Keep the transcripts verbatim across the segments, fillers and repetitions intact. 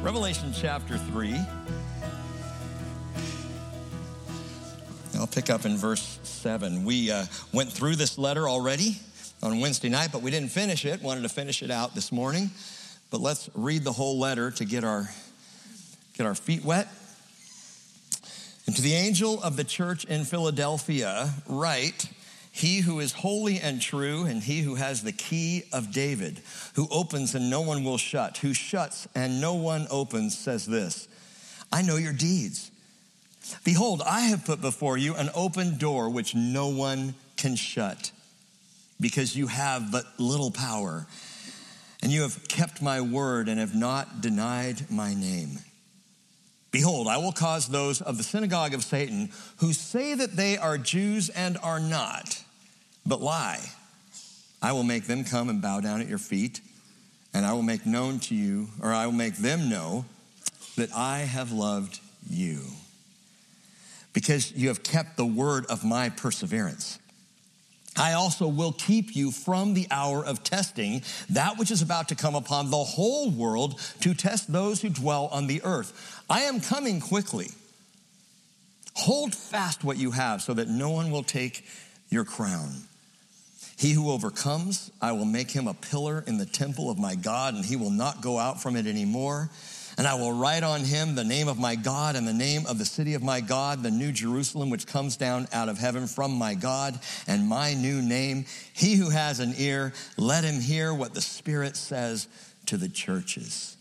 Revelation chapter three. I'll pick up in verse seven. We uh, went through this letter already on Wednesday night, but we didn't finish it. Wanted to finish it out this morning. But let's read the whole letter to get our, get our feet wet. And to the angel of the church in Philadelphia, write, he who is holy and true, and he who has the key of David, who opens and no one will shut, who shuts and no one opens, says this, I know your deeds. Behold, I have put before you an open door which no one can shut, because you have but little power, and you have kept my word and have not denied my name. Behold, I will cause those of the synagogue of Satan who say that they are Jews and are not, but lie. I will make them come and bow down at your feet, and I will make known to you, or I will make them know that I have loved you, because you have kept the word of my perseverance. I also will keep you from the hour of testing, that which is about to come upon the whole world to test those who dwell on the earth. I am coming quickly. Hold fast what you have so that no one will take your crown. He who overcomes, I will make him a pillar in the temple of my God, and he will not go out from it anymore. And I will write on him the name of my God and the name of the city of my God, the new Jerusalem, which comes down out of heaven from my God, and my new name. He who has an ear, let him hear what the Spirit says to the churches.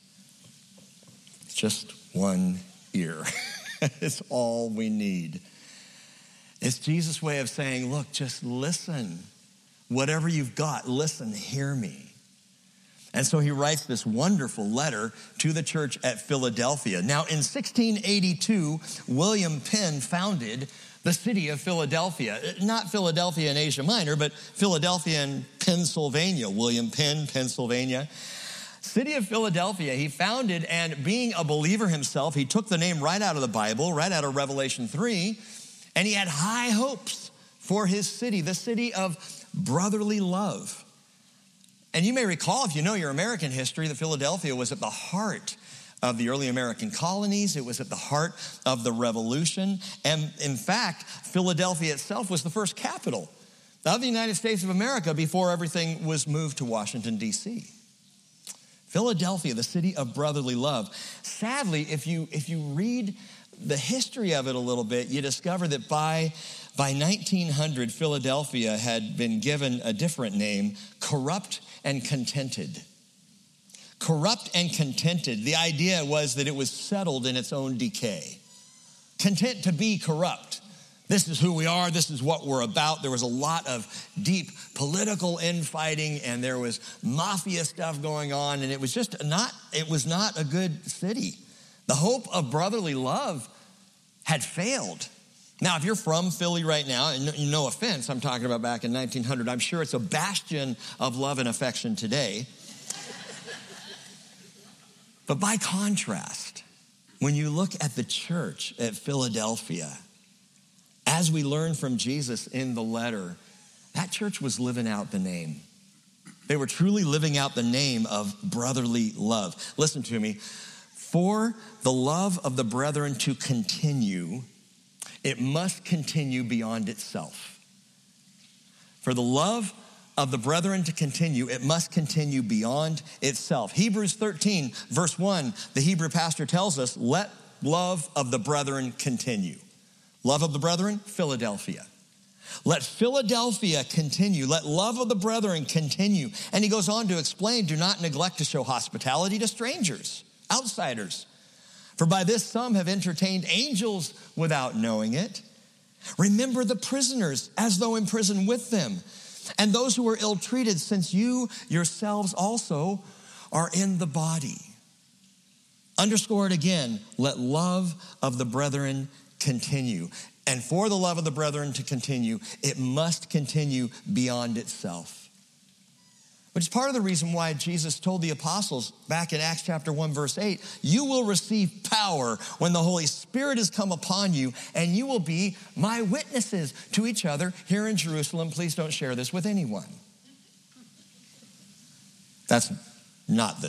Just one ear. It's all we need. It's Jesus' way of saying, look, just listen. Whatever you've got, listen, hear me. And so he writes this wonderful letter to the church at Philadelphia. Now, in sixteen eighty-two, William Penn founded the city of Philadelphia. Not Philadelphia in Asia Minor, but Philadelphia in Pennsylvania. William Penn, Pennsylvania. City of Philadelphia, he founded, and being a believer himself, he took the name right out of the Bible, right out of Revelation three, and he had high hopes for his city, the city of brotherly love. And you may recall, if you know your American history, that Philadelphia was at the heart of the early American colonies. It was at the heart of the Revolution. And in fact, Philadelphia itself was the first capital of the United States of America before everything was moved to Washington, D C Philadelphia, the city of brotherly love. Sadly, if you, if you read the history of it a little bit, you discover that by By nineteen hundred, Philadelphia had been given a different name, corrupt and contented. Corrupt and contented. The idea was that it was settled in its own decay. Content to be corrupt. This is who we are. This is what we're about. There was a lot of deep political infighting, and there was mafia stuff going on, and it was just not, it was not a good city. The hope of brotherly love had failed. Now, if you're from Philly right now, and no offense, I'm talking about back in nineteen hundred, I'm sure it's a bastion of love and affection today. But by contrast, when you look at the church at Philadelphia, as we learn from Jesus in the letter, that church was living out the name. They were truly living out the name of brotherly love. Listen to me. For the love of the brethren to continue, it must continue beyond itself. For the love of the brethren to continue, it must continue beyond itself. Hebrews thirteen, verse one, the Hebrew pastor tells us, let love of the brethren continue. Love of the brethren, Philadelphia. Let Philadelphia continue. Let love of the brethren continue. And he goes on to explain, do not neglect to show hospitality to strangers, outsiders. For by this some have entertained angels without knowing it. Remember the prisoners as though in prison with them, and those who were ill-treated, since you yourselves also are in the body. Underscore it again, let love of the brethren continue. And for the love of the brethren to continue, it must continue beyond itself. Which is part of the reason why Jesus told the apostles back in Acts chapter one, verse eight, you will receive power when the Holy Spirit has come upon you, and you will be my witnesses to each other here in Jerusalem. Please don't share this with anyone. That's not the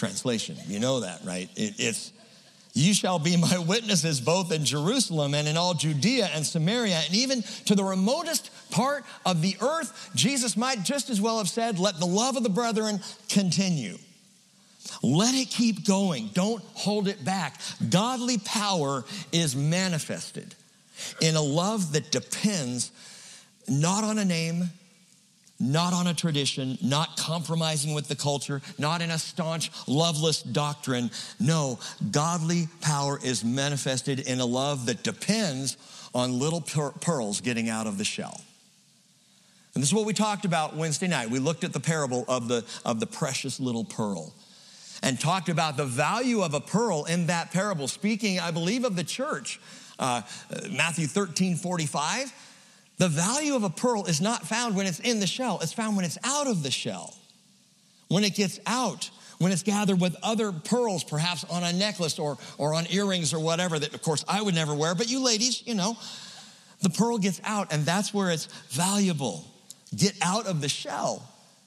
translation. You know that, right? It, it's, you shall be my witnesses both in Jerusalem and in all Judea and Samaria and even to the remotest part of the earth. Jesus might just as well have said, let the love of the brethren continue. Let it keep going. Don't hold it back. Godly power is manifested in a love that depends not on a name, not on a tradition, not compromising with the culture, not in a staunch, loveless doctrine. No, godly power is manifested in a love that depends on little pearls getting out of the shell. And this is what we talked about Wednesday night. We looked at the parable of the, of the precious little pearl and talked about the value of a pearl in that parable, speaking, I believe, of the church. Uh, Matthew thirteen forty-five. The value of a pearl is not found when it's in the shell. It's found when it's out of the shell. When it gets out, when it's gathered with other pearls, perhaps on a necklace or, or on earrings or whatever that, of course, I would never wear. But you ladies, you know, the pearl gets out, and that's where it's valuable. Get out of the shell.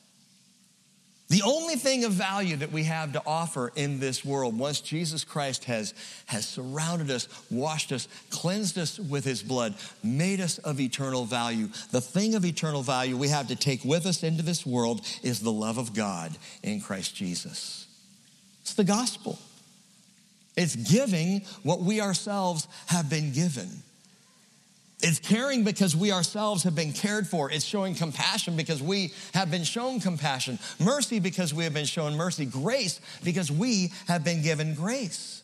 The only thing of value that we have to offer in this world, once Jesus Christ has, has surrounded us, washed us, cleansed us with his blood, made us of eternal value, the thing of eternal value we have to take with us into this world is the love of God in Christ Jesus. It's the gospel. It's giving what we ourselves have been given. It's caring because we ourselves have been cared for. It's showing compassion because we have been shown compassion. Mercy because we have been shown mercy. Grace because we have been given grace.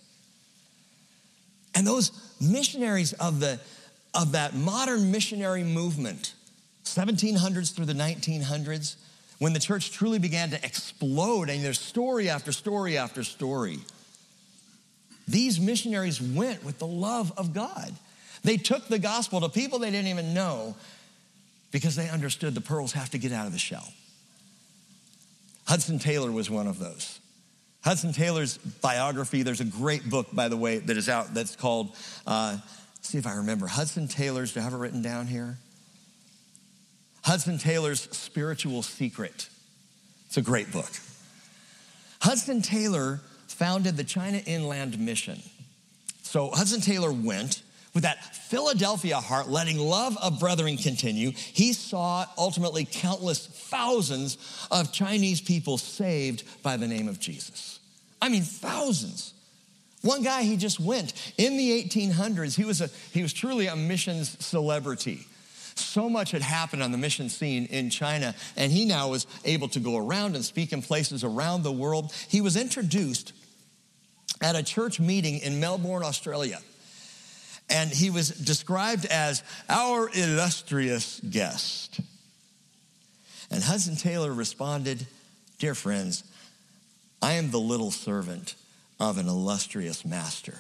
And those missionaries of the of that modern missionary movement, seventeen hundreds through the nineteen hundreds, when the church truly began to explode, and there's story after story after story, these missionaries went with the love of God. They took the gospel to people they didn't even know because they understood the pearls have to get out of the shell. Hudson Taylor was one of those. Hudson Taylor's biography, there's a great book, by the way, that is out that's called, uh, see if I remember, Hudson Taylor's, do I have it written down here? Hudson Taylor's Spiritual Secret. It's a great book. Hudson Taylor founded the China Inland Mission. So Hudson Taylor went with that Philadelphia heart, letting love of brethren continue. He saw ultimately countless thousands of Chinese people saved by the name of Jesus. I mean, thousands. One guy, he just went. In the eighteen hundreds, he was, a, he was truly a missions celebrity. So much had happened on the mission scene in China, and he now was able to go around and speak in places around the world. He was introduced at a church meeting in Melbourne, Australia. And he was described as our illustrious guest. And Hudson Taylor responded, dear friends, I am the little servant of an illustrious master.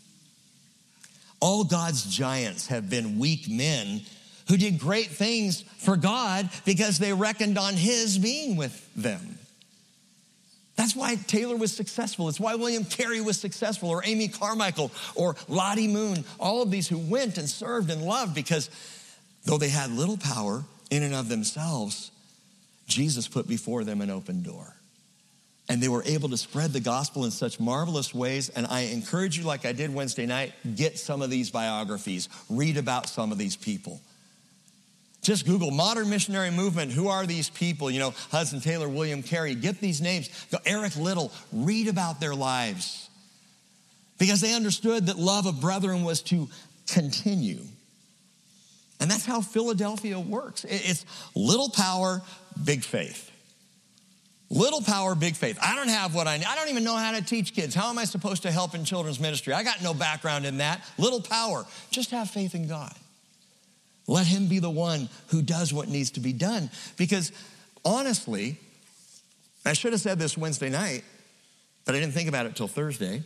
All God's giants have been weak men who did great things for God because they reckoned on his being with them. That's why Taylor was successful. It's why William Carey was successful, or Amy Carmichael, or Lottie Moon, all of these who went and served and loved, because though they had little power in and of themselves, Jesus put before them an open door. And they were able to spread the gospel in such marvelous ways. And I encourage you, like I did Wednesday night, get some of these biographies. Read about some of these people. Just Google modern missionary movement. Who are these people? You know, Hudson Taylor, William Carey. Get these names. Go, Eric Liddell. Read about their lives. Because they understood that love of brethren was to continue. And that's how Philadelphia works. It's little power, big faith. Little power, big faith. I don't have what I need. I don't even know how to teach kids. How am I supposed to help in children's ministry? I got no background in that. Little power. Just have faith in God. Let him be the one who does what needs to be done. Because honestly, I should have said this Wednesday night, but I didn't think about it till Thursday.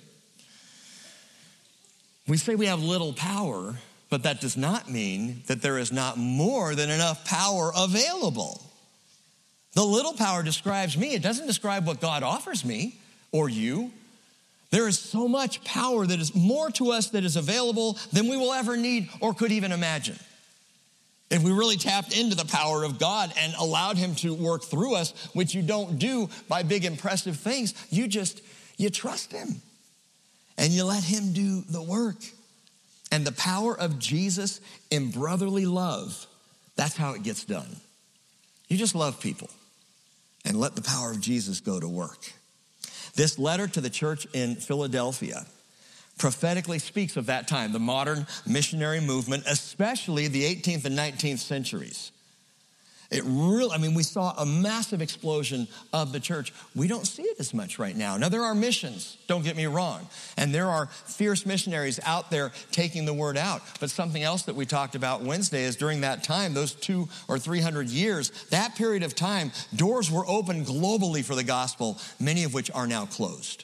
We say we have little power, but that does not mean that there is not more than enough power available. The little power describes me. It doesn't describe what God offers me or you. There is so much power that is more to us that is available than we will ever need or could even imagine. If we really tapped into the power of God and allowed him to work through us, which you don't do by big impressive things, you just, You trust him and you let him do the work. And the power of Jesus in brotherly love, that's how it gets done. You just love people and let the power of Jesus go to work. This letter to the church in Philadelphia prophetically speaks of that time, the modern missionary movement, especially the eighteenth and nineteenth centuries. It really, I mean, we saw a massive explosion of the church. We don't see it as much right now. Now, there are missions, don't get me wrong, and there are fierce missionaries out there taking the word out. But something else that we talked about Wednesday is during that time, those two or three hundred years, that period of time, doors were open globally for the gospel, many of which are now closed.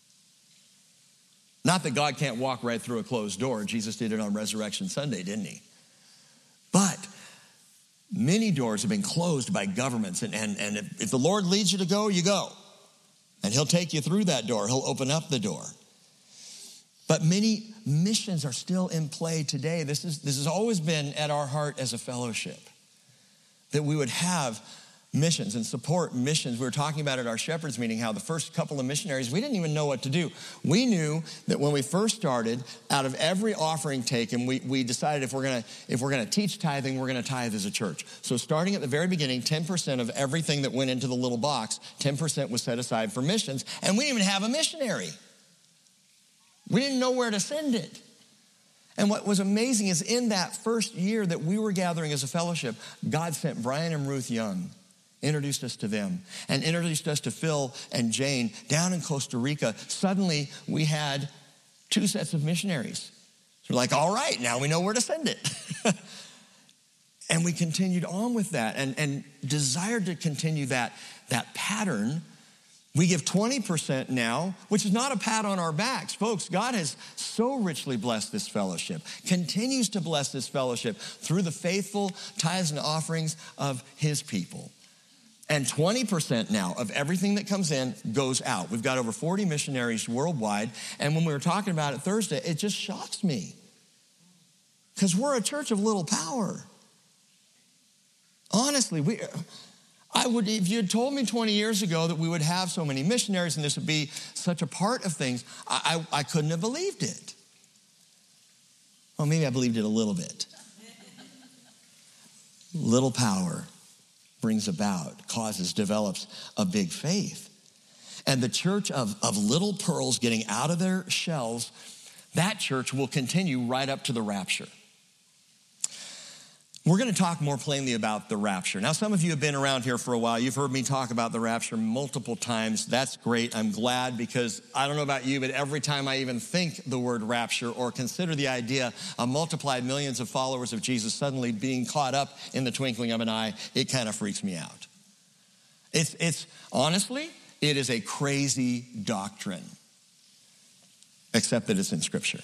Not that God can't walk right through a closed door. Jesus did it on Resurrection Sunday, didn't he? But many doors have been closed by governments, and, and, and if, if the Lord leads you to go, you go. And he'll take you through that door. He'll open up the door. But many missions are still in play today. This is this has always been at our heart as a fellowship, that we would have missions and support missions. We were talking about at our shepherds meeting how the first couple of missionaries, we didn't even know what to do. We knew that when we first started, out of every offering taken, we, we decided if we're gonna if we're gonna teach tithing, we're gonna tithe as a church. So starting at the very beginning, ten percent of everything that went into the little box, ten percent was set aside for missions, and we didn't even have a missionary. We didn't know where to send it. And what was amazing is in that first year that we were gathering as a fellowship, God sent Brian and Ruth Young, introduced us to them, and introduced us to Phil and Jane down in Costa Rica. Suddenly, we had two sets of missionaries. So we're like, all right, now we know where to send it. And we continued on with that and, and desired to continue that, that pattern. We give twenty percent now, which is not a pat on our backs. Folks, God has so richly blessed this fellowship, continues to bless this fellowship through the faithful tithes and offerings of his people. And twenty percent now of everything that comes in goes out. We've got over forty missionaries worldwide. And when we were talking about it Thursday, it just shocks me. Because we're a church of little power. Honestly, we, I would, if you had told me twenty years ago that we would have so many missionaries and this would be such a part of things, I, I, I couldn't have believed it. Well, maybe I believed it a little bit. Little power brings about, causes, develops a big faith. And the church of, of little pearls getting out of their shells, that church will continue right up to the rapture. We're going to talk more plainly about the rapture. Now, some of you have been around here for a while. You've heard me talk about the rapture multiple times. That's great. I'm glad, because I don't know about you, but every time I even think the word rapture or consider the idea of multiplied millions of followers of Jesus suddenly being caught up in the twinkling of an eye, it kind of freaks me out. It's, it's honestly, it is a crazy doctrine, except that it's in Scripture.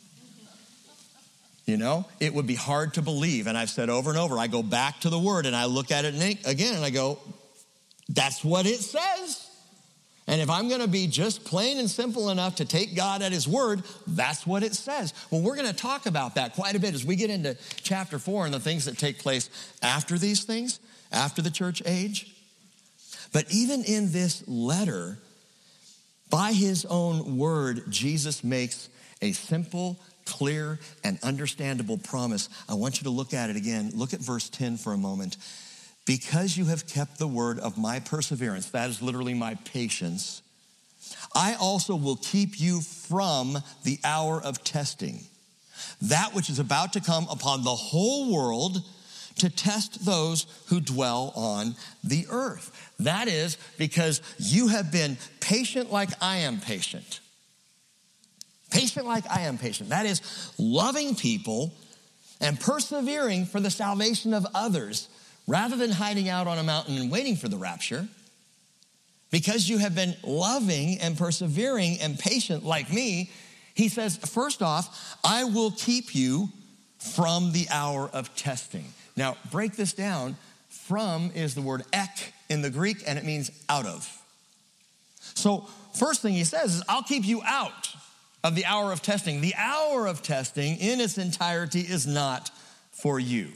You know, it would be hard to believe. And I've said over and over, I go back to the word and I look at it again and I go, that's what it says. And if I'm going to be just plain and simple enough to take God at his word, that's what it says. Well, we're going to talk about that quite a bit as we get into chapter four and the things that take place after these things, after the church age. But even in this letter, by his own word, Jesus makes a simple, clear, and understandable promise. I want you to look at it again. Look at verse ten for a moment. Because you have kept the word of my perseverance, that is literally my patience, I also will keep you from the hour of testing, that which is about to come upon the whole world to test those who dwell on the earth. That is because you have been patient like I am patient. Patient like I am patient. That is loving people and persevering for the salvation of others rather than hiding out on a mountain and waiting for the rapture. Because you have been loving and persevering and patient like me, he says, first off, I will keep you from the hour of testing. Now, break this down. From is the word ek in the Greek, and it means out of. So first thing he says is, I'll keep you out of the hour of testing. The hour of testing in its entirety is not for you.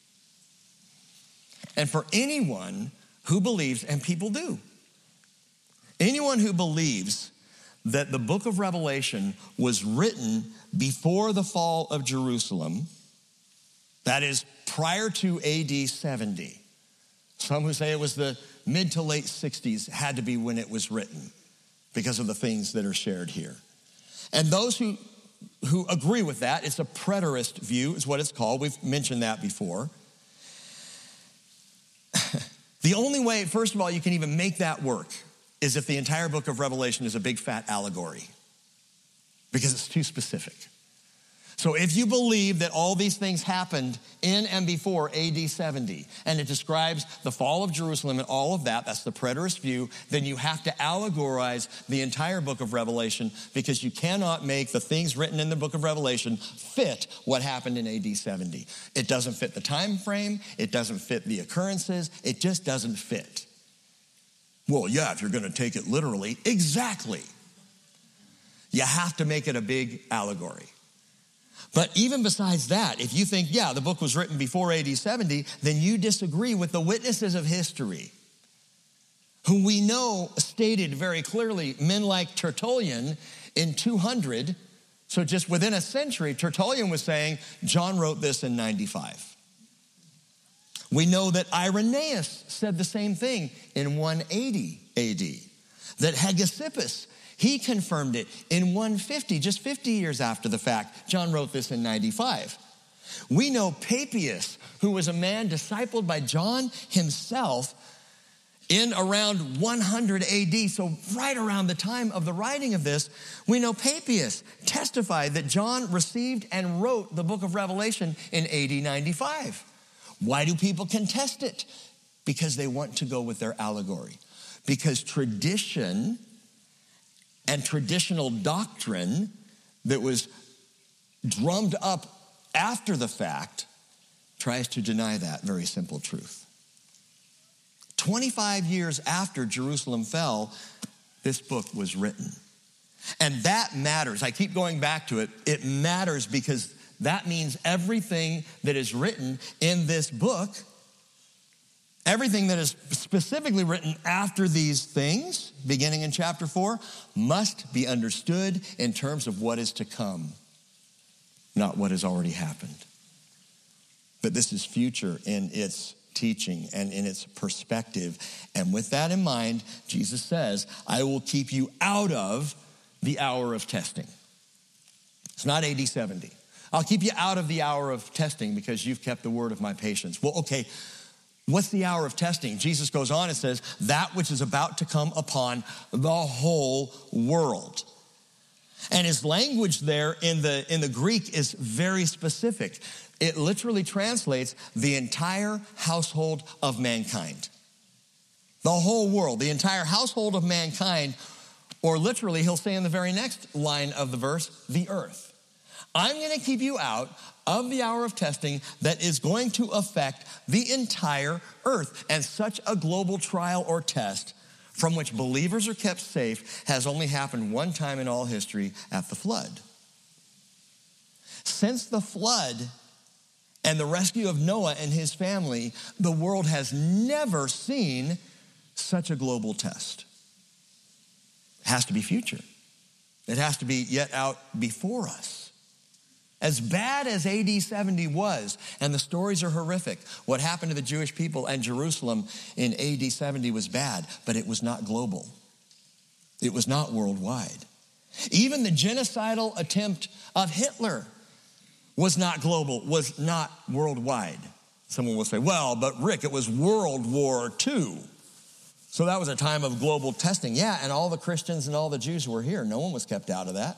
And for anyone who believes, and people do, anyone who believes that the book of Revelation was written before the fall of Jerusalem, that is prior to A D seventy. Some who say it was the mid to late sixties had to be when it was written because of the things that are shared here. And those who, who agree with that, it's a preterist view is what it's called. We've mentioned that before. The only way, first of all, you can even make that work is if the entire book of Revelation is a big fat allegory, because it's too specific. So if you believe that all these things happened in and before A D seventy, and it describes the fall of Jerusalem and all of that, that's the preterist view, then you have to allegorize the entire book of Revelation, because you cannot make the things written in the book of Revelation fit what happened in A D seventy. It doesn't fit the time frame, it doesn't fit the occurrences, it just doesn't fit. Well, yeah, if you're going to take it literally, exactly. You have to make it a big allegory. But even besides that, if you think, yeah, the book was written before A D seventy, then you disagree with the witnesses of history, who we know stated very clearly, men like Tertullian in two hundred, so just within a century, Tertullian was saying, John wrote this in ninety-five. We know that Irenaeus said the same thing in one eighty A D, that Hegesippus, he confirmed it in one fifty, just fifty years after the fact. John wrote this in ninety-five. We know Papias, who was a man discipled by John himself in around one hundred A D, so right around the time of the writing of this, we know Papias testified that John received and wrote the book of Revelation in A D ninety-five. Why do people contest it? Because they want to go with their allegory. Because tradition and traditional doctrine that was drummed up after the fact tries to deny that very simple truth. twenty-five years after Jerusalem fell, this book was written. And that matters. I keep going back to it. It matters because that means everything that is written in this book, everything that is specifically written after these things, beginning in chapter four, must be understood in terms of what is to come, not what has already happened. But this is future in its teaching and in its perspective. And with that in mind, Jesus says, I will keep you out of the hour of testing. It's not A D seventy. I'll keep you out of the hour of testing because you've kept the word of my patience. Well, okay, what's the hour of testing? Jesus goes on and says, that which is about to come upon the whole world. And his language there in the, in the Greek is very specific. It literally translates the entire household of mankind. The whole world, the entire household of mankind, or literally, he'll say in the very next line of the verse, the earth. I'm going to keep you out of the hour of testing that is going to affect the entire earth. And such a global trial or test from which believers are kept safe has only happened one time in all history, at the flood. Since the flood and the rescue of Noah and his family, the world has never seen such a global test. It has to be future. It has to be yet out before us. As bad as A D seventy was, and the stories are horrific, what happened to the Jewish people and Jerusalem in A D seventy was bad, but it was not global. It was not worldwide. Even the genocidal attempt of Hitler was not global, was not worldwide. Someone will say, well, but Rick, it was World War Two. So that was a time of global testing. Yeah, and all the Christians and all the Jews were here. No one was kept out of that.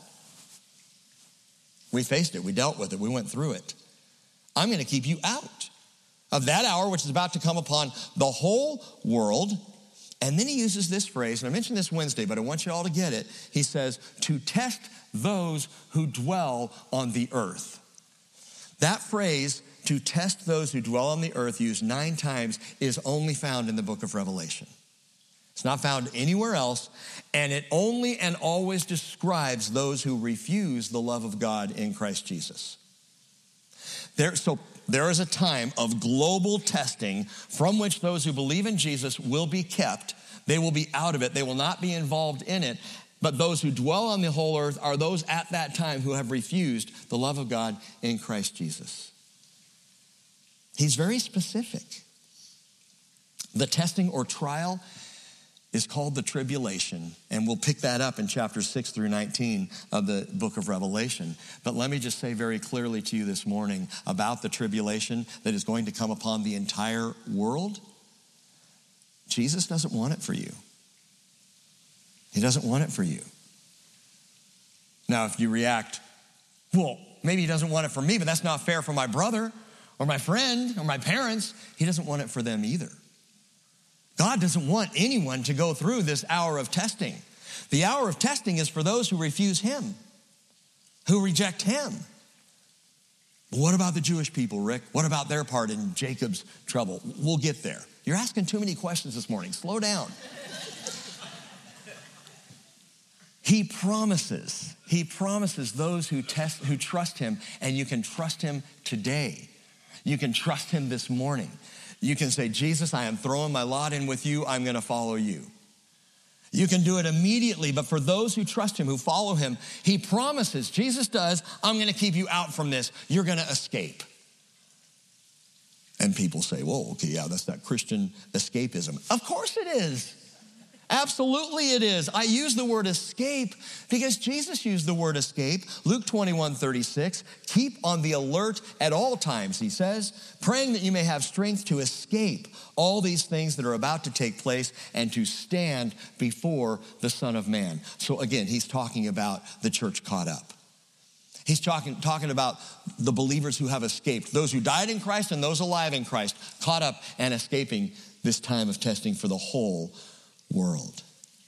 We faced it. We dealt with it. We went through it. I'm going to keep you out of that hour which is about to come upon the whole world. And then he uses this phrase, and I mentioned this Wednesday, but I want you all to get it. He says, to test those who dwell on the earth. That phrase, to test those who dwell on the earth, used nine times, is only found in the book of Revelation. It's not found anywhere else, and it only and always describes those who refuse the love of God in Christ Jesus. There, so there is a time of global testing from which those who believe in Jesus will be kept. They will be out of it. They will not be involved in it. But those who dwell on the whole earth are those at that time who have refused the love of God in Christ Jesus. He's very specific. The testing or trial is called the tribulation, and we'll pick that up in chapters six through nineteen of the book of Revelation. But let me just say very clearly to you this morning about the tribulation that is going to come upon the entire world. Jesus doesn't want it for you. He doesn't want it for you. Now, if you react, well, maybe he doesn't want it for me, but that's not fair for my brother or my friend or my parents. He doesn't want it for them either. God doesn't want anyone to go through this hour of testing. The hour of testing is for those who refuse him, who reject him. What about the Jewish people, Rick? What about their part in Jacob's trouble? We'll get there. You're asking too many questions this morning. Slow down. He promises, he promises those who test, who trust him, and you can trust him today. You can trust him this morning. You can say, Jesus, I am throwing my lot in with you. I'm going to follow you. You can do it immediately, but for those who trust him, who follow him, he promises, Jesus does, I'm going to keep you out from this. You're going to escape. And people say, well, okay, yeah, that's that Christian escapism. Of course it is. Absolutely it is. I use the word escape because Jesus used the word escape. Luke twenty-one thirty-six, keep on the alert at all times, he says, praying that you may have strength to escape all these things that are about to take place and to stand before the Son of Man. So again, he's talking about the church caught up. He's talking, talking about the believers who have escaped, those who died in Christ and those alive in Christ, caught up and escaping this time of testing for the whole world.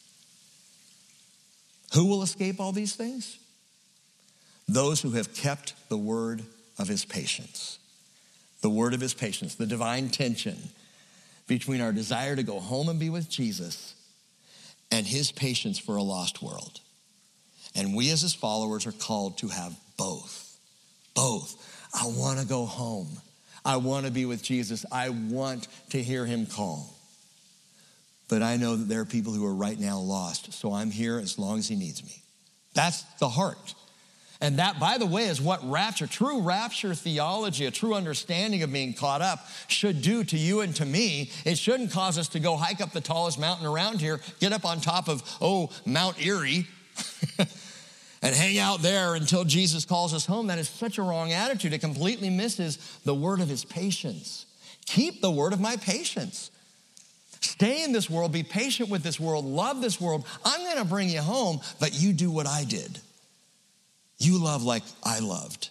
Who will escape all these things? Those who have kept the word of his patience. The word of his patience, the divine tension between our desire to go home and be with Jesus and his patience for a lost world. And we as his followers are called to have both. Both. I want to go home. I want to be with Jesus. I want to hear him call. But I know that there are people who are right now lost, so I'm here as long as he needs me. That's the heart. And that, by the way, is what rapture, true rapture theology, a true understanding of being caught up should do to you and to me. It shouldn't cause us to go hike up the tallest mountain around here, get up on top of, oh, Mount Erie, and hang out there until Jesus calls us home. That is such a wrong attitude. It completely misses the word of his patience. Keep the word of my patience. Stay in this world, be patient with this world, love this world. I'm going to bring you home, but you do what I did. You love like I loved.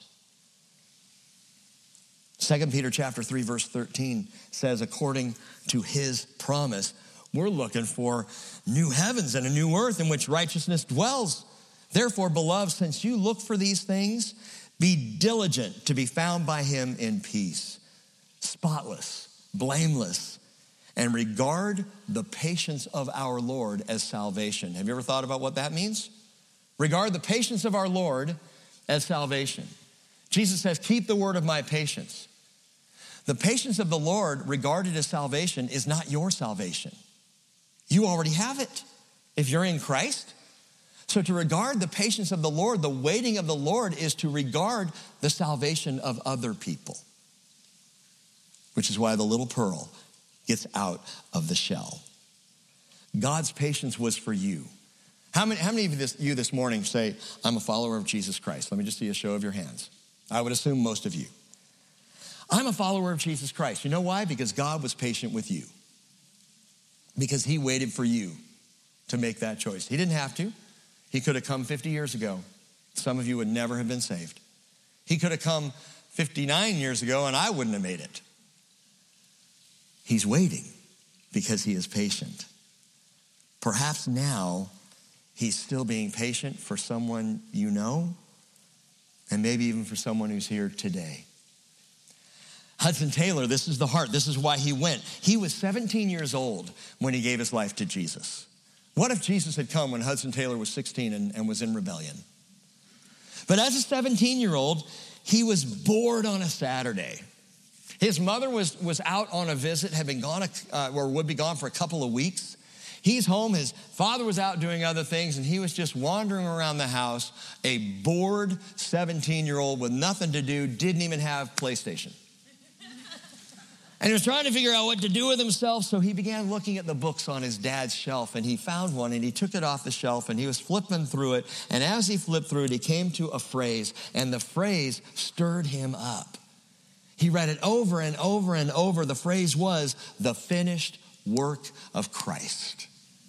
Second Peter chapter three, verse thirteen says, according to his promise, we're looking for new heavens and a new earth in which righteousness dwells. Therefore, beloved, since you look for these things, be diligent to be found by him in peace, spotless, blameless, and regard the patience of our Lord as salvation. Have you ever thought about what that means? Regard the patience of our Lord as salvation. Jesus says, keep the word of my patience. The patience of the Lord regarded as salvation is not your salvation. You already have it if you're in Christ. So to regard the patience of the Lord, the waiting of the Lord, is to regard the salvation of other people, which is why the little pearl gets out of the shell. God's patience was for you. How many, how many of you this, you this morning say, I'm a follower of Jesus Christ? Let me just see a show of your hands. I would assume most of you. I'm a follower of Jesus Christ. You know why? Because God was patient with you. Because he waited for you to make that choice. He didn't have to. He could have come fifty years ago. Some of you would never have been saved. He could have come fifty-nine years ago and I wouldn't have made it. He's waiting because he is patient. Perhaps now he's still being patient for someone you know, and maybe even for someone who's here today. Hudson Taylor, this is the heart. This is why he went. He was seventeen years old when he gave his life to Jesus. What if Jesus had come when Hudson Taylor was sixteen and, and was in rebellion? But as a seventeen-year-old, he was bored on a Saturday. His mother was, was out on a visit, had been gone, uh, or would be gone for a couple of weeks. He's home. His father was out doing other things, and he was just wandering around the house, a bored seventeen-year-old with nothing to do, didn't even have PlayStation. And he was trying to figure out what to do with himself, so he began looking at the books on his dad's shelf, and he found one, and he took it off the shelf, and he was flipping through it, and as he flipped through it, he came to a phrase, and the phrase stirred him up. He read it over and over and over. The phrase was, the finished work of Christ.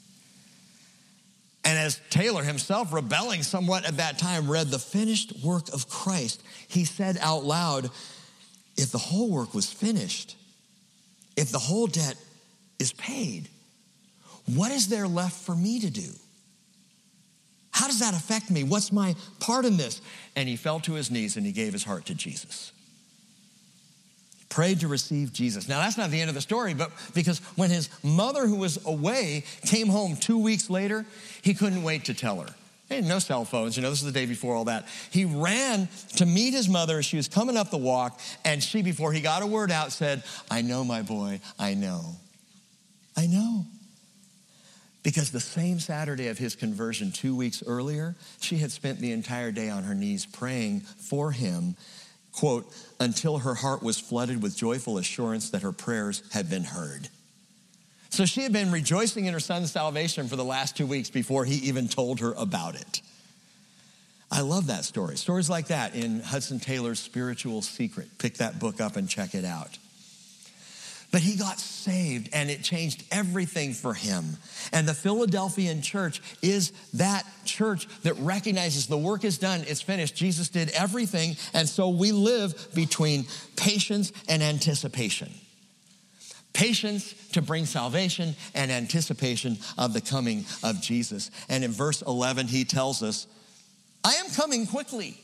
And as Taylor himself, rebelling somewhat at that time, read the finished work of Christ, he said out loud, if the whole work was finished, if the whole debt is paid, what is there left for me to do? How does that affect me? What's my part in this? And he fell to his knees and he gave his heart to Jesus. He prayed to receive Jesus. Now, that's not the end of the story, but because when his mother, who was away, came home two weeks later, he couldn't wait to tell her. He had no cell phones. You know, this is the day before all that. He ran to meet his mother as she was coming up the walk, and she, before he got a word out, said, I know, my boy, I know. I know. Because the same Saturday of his conversion two weeks earlier, she had spent the entire day on her knees praying for him, quote, until her heart was flooded with joyful assurance that her prayers had been heard. So she had been rejoicing in her son's salvation for the last two weeks before he even told her about it. I love that story. Stories like that in Hudson Taylor's Spiritual Secret. Pick that book up and check it out. But he got saved, and it changed everything for him. And the Philadelphian church is that church that recognizes the work is done, it's finished. Jesus did everything, and so we live between patience and anticipation. Patience to bring salvation and anticipation of the coming of Jesus. And in verse eleven, he tells us, I am coming quickly.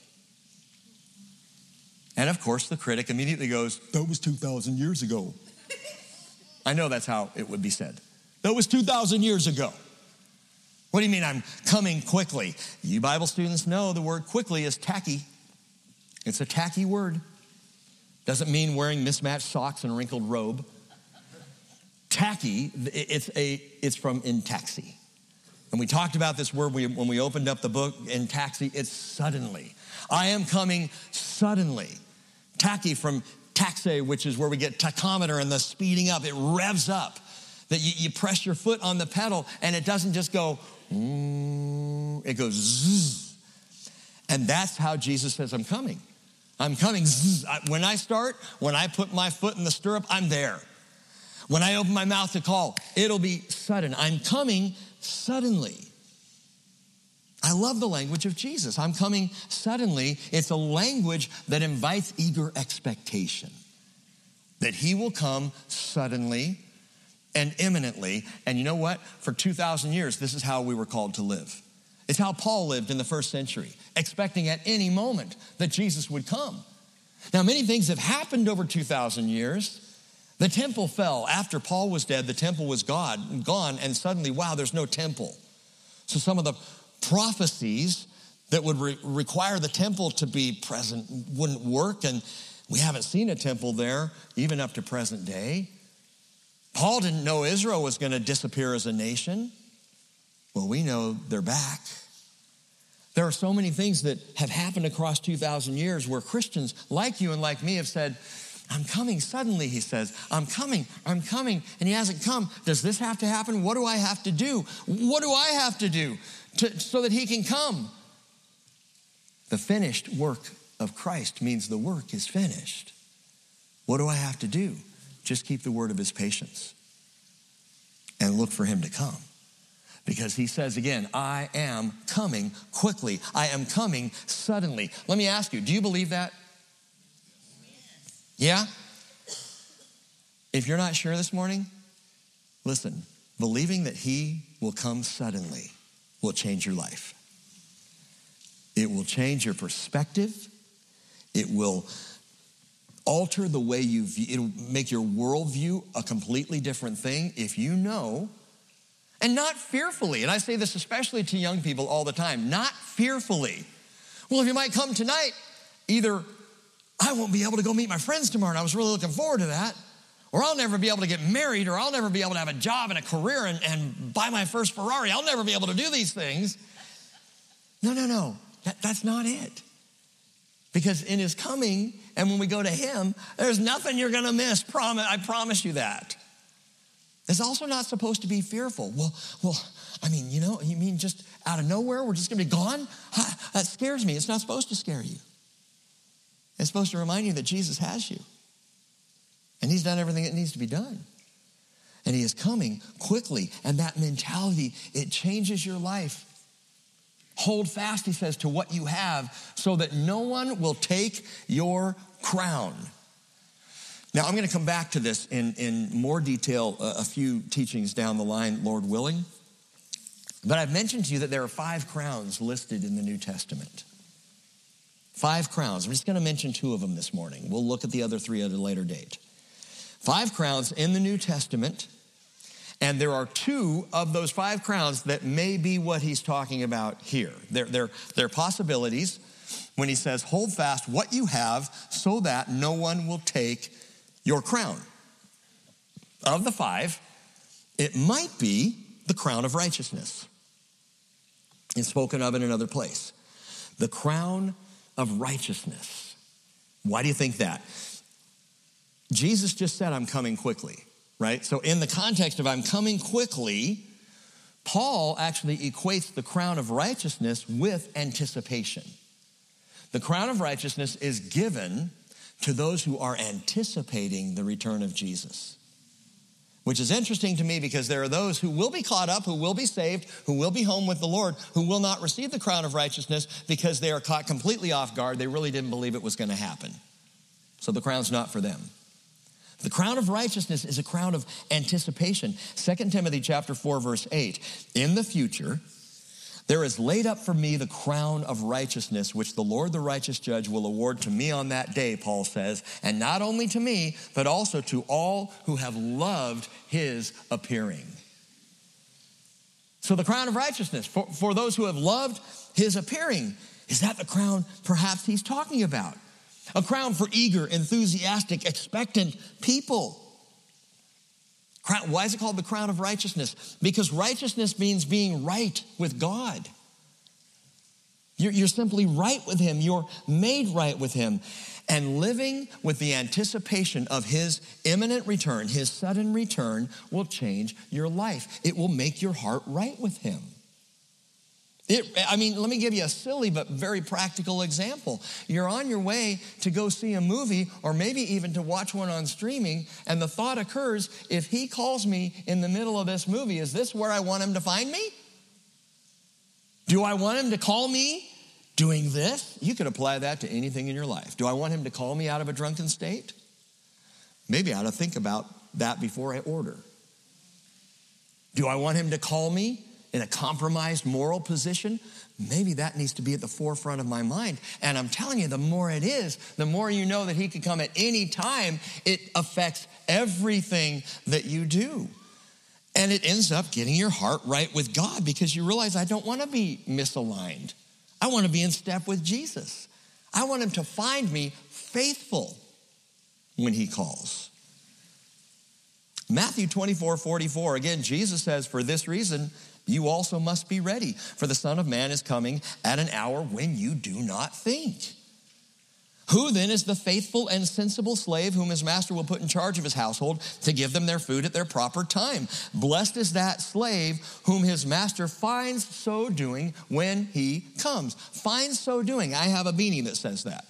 And of course, the critic immediately goes, that was two thousand years ago. I know that's how it would be said. That was two thousand years ago. What do you mean I'm coming quickly? You Bible students know the word quickly is tacky. It's a tacky word. Doesn't mean wearing mismatched socks and a wrinkled robe. Tacky, it's a it's from in taxi. And we talked about this word when we opened up the book in taxi. It's suddenly. I am coming suddenly. Tacky from taxi, which is where we get tachometer and the speeding up. It revs up. That you, you press your foot on the pedal and it doesn't just go, mm, it goes zzz. And that's how Jesus says, I'm coming. I'm coming. Zzz. When I start, when I put my foot in the stirrup, I'm there. When I open my mouth to call, it'll be sudden. I'm coming suddenly. I love the language of Jesus. I'm coming suddenly. It's a language that invites eager expectation. That he will come suddenly and imminently. And you know what? For two thousand years, this is how we were called to live. It's how Paul lived in the first century, expecting at any moment that Jesus would come. Now, many things have happened over two thousand years. The temple fell. After Paul was dead, the temple was gone, gone, and suddenly, wow, there's no temple. So some of the prophecies that would re- require the temple to be present wouldn't work, and we haven't seen a temple there even up to present day. Paul didn't know Israel was going to disappear as a nation. Well, we know they're back. There are so many things that have happened across two thousand years where Christians like you and like me have said, I'm coming suddenly, he says. I'm coming, I'm coming, and he hasn't come. Does this have to happen? What do I have to do? What do I have to do to, so that he can come? The finished work of Christ means the work is finished. What do I have to do? Just keep the word of his patience and look for him to come. Because he says again, I am coming quickly. I am coming suddenly. Let me ask you, do you believe that? Yeah? If you're not sure this morning, listen, believing that he will come suddenly will change your life. It will change your perspective. It will alter the way you view, it'll make your worldview a completely different thing if you know, and not fearfully. And I say this especially to young people all the time, not fearfully. Well, if you might come tonight, either I won't be able to go meet my friends tomorrow, and I was really looking forward to that. or I'll never be able to get married, or I'll never be able to have a job and a career and, and buy my first Ferrari. I'll never be able to do these things. No, no, no. That, that's not it. Because in his coming, and when we go to him, there's nothing you're going to miss. Promise, I promise you that. It's also not supposed to be fearful. Well, well, I mean, you know, you mean just out of nowhere, we're just going to be gone? That scares me. It's not supposed to scare you. It's supposed to remind you that Jesus has you. And he's done everything that needs to be done. And he is coming quickly. And that mentality, it changes your life. Hold fast, he says, to what you have so that no one will take your crown. Now, I'm going to come back to this in, in more detail uh, a few teachings down the line, Lord willing. But I've mentioned to you that there are five crowns listed in the New Testament. Five crowns. I'm just going to mention two of them this morning. We'll look at the other three at a later date. Five crowns in the New Testament, and there are two of those five crowns that may be what he's talking about here. They're, they're, they're possibilities when he says, hold fast what you have so that no one will take your crown. Of the five, it might be the crown of righteousness. It's spoken of in another place. The crown of righteousness. Why do you think that? Jesus just said, I'm coming quickly, right? So in the context of I'm coming quickly, Paul actually equates the crown of righteousness with anticipation. The crown of righteousness is given to those who are anticipating the return of Jesus. Which is interesting to me because there are those who will be caught up, who will be saved, who will be home with the Lord, who will not receive the crown of righteousness because they are caught completely off guard. They really didn't believe it was going to happen. So the crown's not for them. The crown of righteousness is a crown of anticipation. Second Timothy chapter four, verse eight. In the future, there is laid up for me the crown of righteousness, which the Lord, the righteous judge, will award to me on that day, Paul says, and not only to me, but also to all who have loved his appearing. So the crown of righteousness, for, for those who have loved his appearing, is that the crown perhaps he's talking about? A crown for eager, enthusiastic, expectant people. Why is it called the crown of righteousness? Because righteousness means being right with God. You're, you're simply right with him. You're made right with him. And living with the anticipation of his imminent return, his sudden return, will change your life. It will make your heart right with him. It, I mean, let me give you a silly but very practical example. You're on your way to go see a movie or maybe even to watch one on streaming, and the thought occurs, if he calls me in the middle of this movie, is this where I want him to find me? Do I want him to call me doing this? You could apply that to anything in your life. Do I want him to call me out of a drunken state? Maybe I ought to think about that before I order. Do I want him to call me in a compromised moral position? Maybe that needs to be at the forefront of my mind. And I'm telling you, the more it is, the more you know that he could come at any time. It affects everything that you do. And it ends up getting your heart right with God because you realize, I don't want to be misaligned. I want to be in step with Jesus. I want him to find me faithful when he calls. Matthew twenty-four forty-four, again, Jesus says, for this reason, you also must be ready, for the Son of Man is coming at an hour when you do not think. Who then is the faithful and sensible slave whom his master will put in charge of his household to give them their food at their proper time? Blessed is that slave whom his master finds so doing when he comes. Finds so doing. I have a beanie that says that.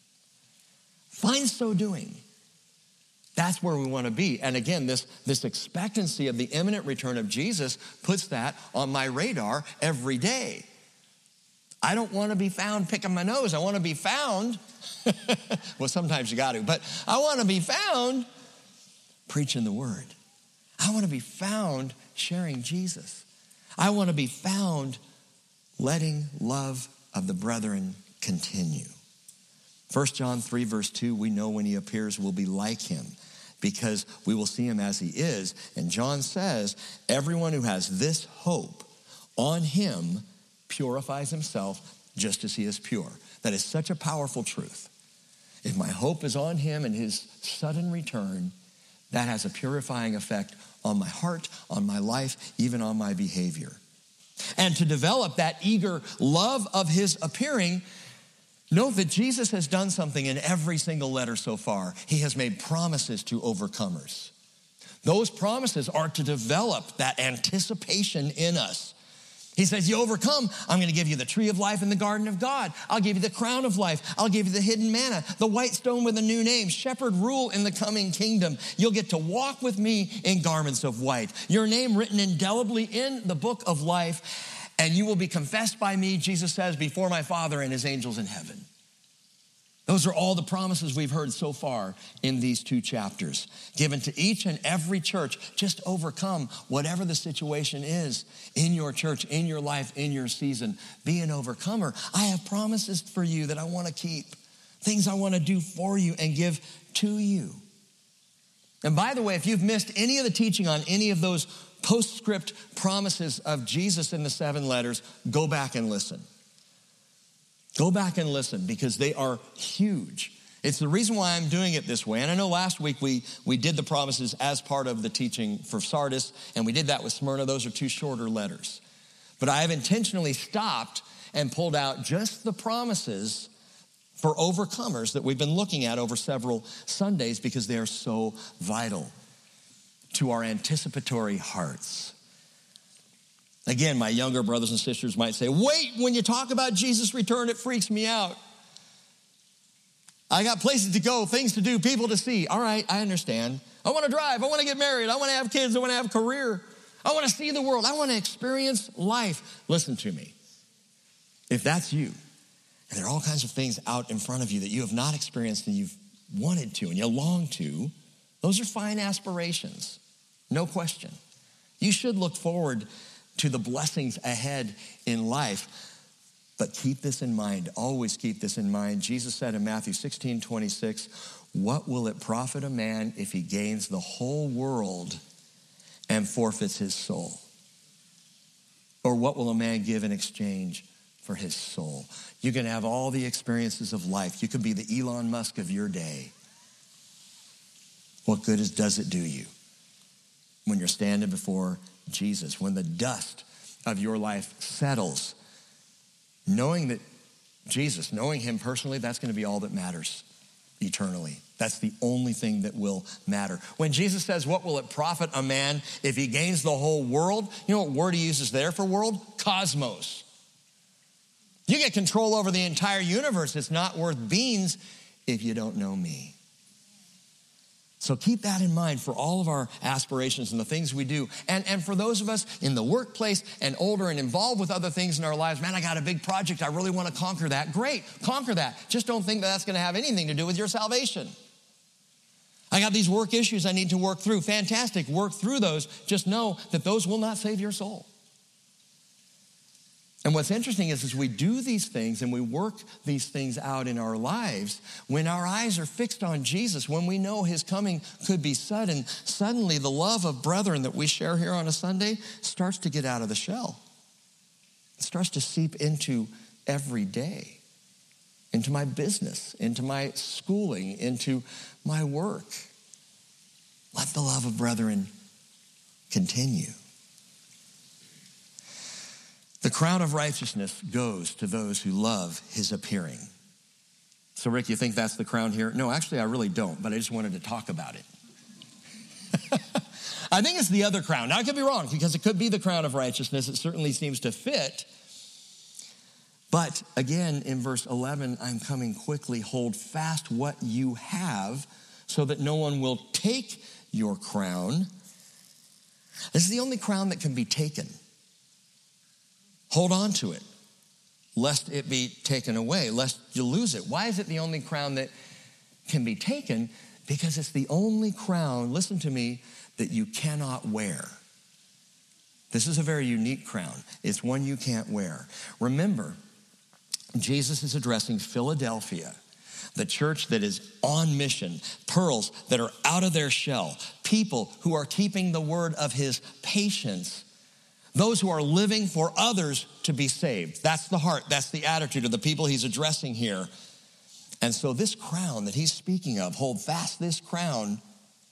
Finds so doing. That's where we want to be. And again, this, this expectancy of the imminent return of Jesus puts that on my radar every day. I don't want to be found picking my nose. I want to be found, well, sometimes you got to, but I want to be found preaching the word. I want to be found sharing Jesus. I want to be found letting love of the brethren continue. First John three, verse two, we know when he appears we'll be like him because we will see him as he is. And John says, everyone who has this hope on him purifies himself just as he is pure. That is such a powerful truth. If my hope is on him and his sudden return, that has a purifying effect on my heart, on my life, even on my behavior. And to develop that eager love of his appearing, note that Jesus has done something in every single letter so far. He has made promises to overcomers. Those promises are to develop that anticipation in us. He says, you overcome, I'm going to give you the tree of life in the garden of God. I'll give you the crown of life. I'll give you the hidden manna, the white stone with a new name, shepherd rule in the coming kingdom. You'll get to walk with me in garments of white. Your name written indelibly in the book of life, and you will be confessed by me, Jesus says, before my Father and his angels in heaven. Those are all the promises we've heard so far in these two chapters, given to each and every church. Just overcome whatever the situation is in your church, in your life, in your season. Be an overcomer. I have promises for you that I want to keep, things I want to do for you and give to you. And by the way, if you've missed any of the teaching on any of those postscript promises of Jesus in the seven letters, go back and listen. Go back and listen because they are huge. It's the reason why I'm doing it this way. And I know last week we, we did the promises as part of the teaching for Sardis, and we did that with Smyrna. Those are two shorter letters. But I have intentionally stopped and pulled out just the promises for overcomers that we've been looking at over several Sundays because they are so vital to our anticipatory hearts. Again, my younger brothers and sisters might say, wait, when you talk about Jesus' return, it freaks me out. I got places to go, things to do, people to see. All right, I understand. I want to drive. I want to get married. I want to have kids. I want to have a career. I want to see the world. I want to experience life. Listen to me. If that's you, and there are all kinds of things out in front of you that you have not experienced and you've wanted to and you long to, those are fine aspirations, no question. You should look forward to the blessings ahead in life. But keep this in mind, always keep this in mind. Jesus said in Matthew sixteen twenty-six, what will it profit a man if he gains the whole world and forfeits his soul? Or what will a man give in exchange for his soul? You can have all the experiences of life. You could be the Elon Musk of your day. What good is, does it do you when you're standing before Jesus, when the dust of your life settles, knowing that Jesus, knowing him personally, that's going to be all that matters eternally. That's the only thing that will matter. When Jesus says, what will it profit a man if he gains the whole world? You know what word he uses there for world? Cosmos. You get control over the entire universe. It's not worth beans if you don't know me. So keep that in mind for all of our aspirations and the things we do. And, and for those of us in the workplace and older and involved with other things in our lives, man, I got a big project. I really want to conquer that. Great, conquer that. Just don't think that that's going to have anything to do with your salvation. I got these work issues I need to work through. Fantastic, work through those. Just know that those will not save your soul. And what's interesting is as we do these things and we work these things out in our lives, when our eyes are fixed on Jesus, when we know his coming could be sudden, suddenly the love of brethren that we share here on a Sunday starts to get out of the shell. It starts to seep into every day, into my business, into my schooling, into my work. Let the love of brethren continue. The crown of righteousness goes to those who love his appearing. So, Rick, you think that's the crown here? No, actually, I really don't, but I just wanted to talk about it. I think it's the other crown. Now, I could be wrong because it could be the crown of righteousness. It certainly seems to fit. But again, in verse eleven, I'm coming quickly. Hold fast what you have so that no one will take your crown. This is the only crown that can be taken. Hold on to it, lest it be taken away, lest you lose it. Why is it the only crown that can be taken? Because it's the only crown, listen to me, that you cannot wear. This is a very unique crown. It's one you can't wear. Remember, Jesus is addressing Philadelphia, the church that is on mission, pearls that are out of their shell, people who are keeping the word of his patience, those who are living for others to be saved. That's the heart, that's the attitude of the people he's addressing here. And so this crown that he's speaking of, hold fast this crown,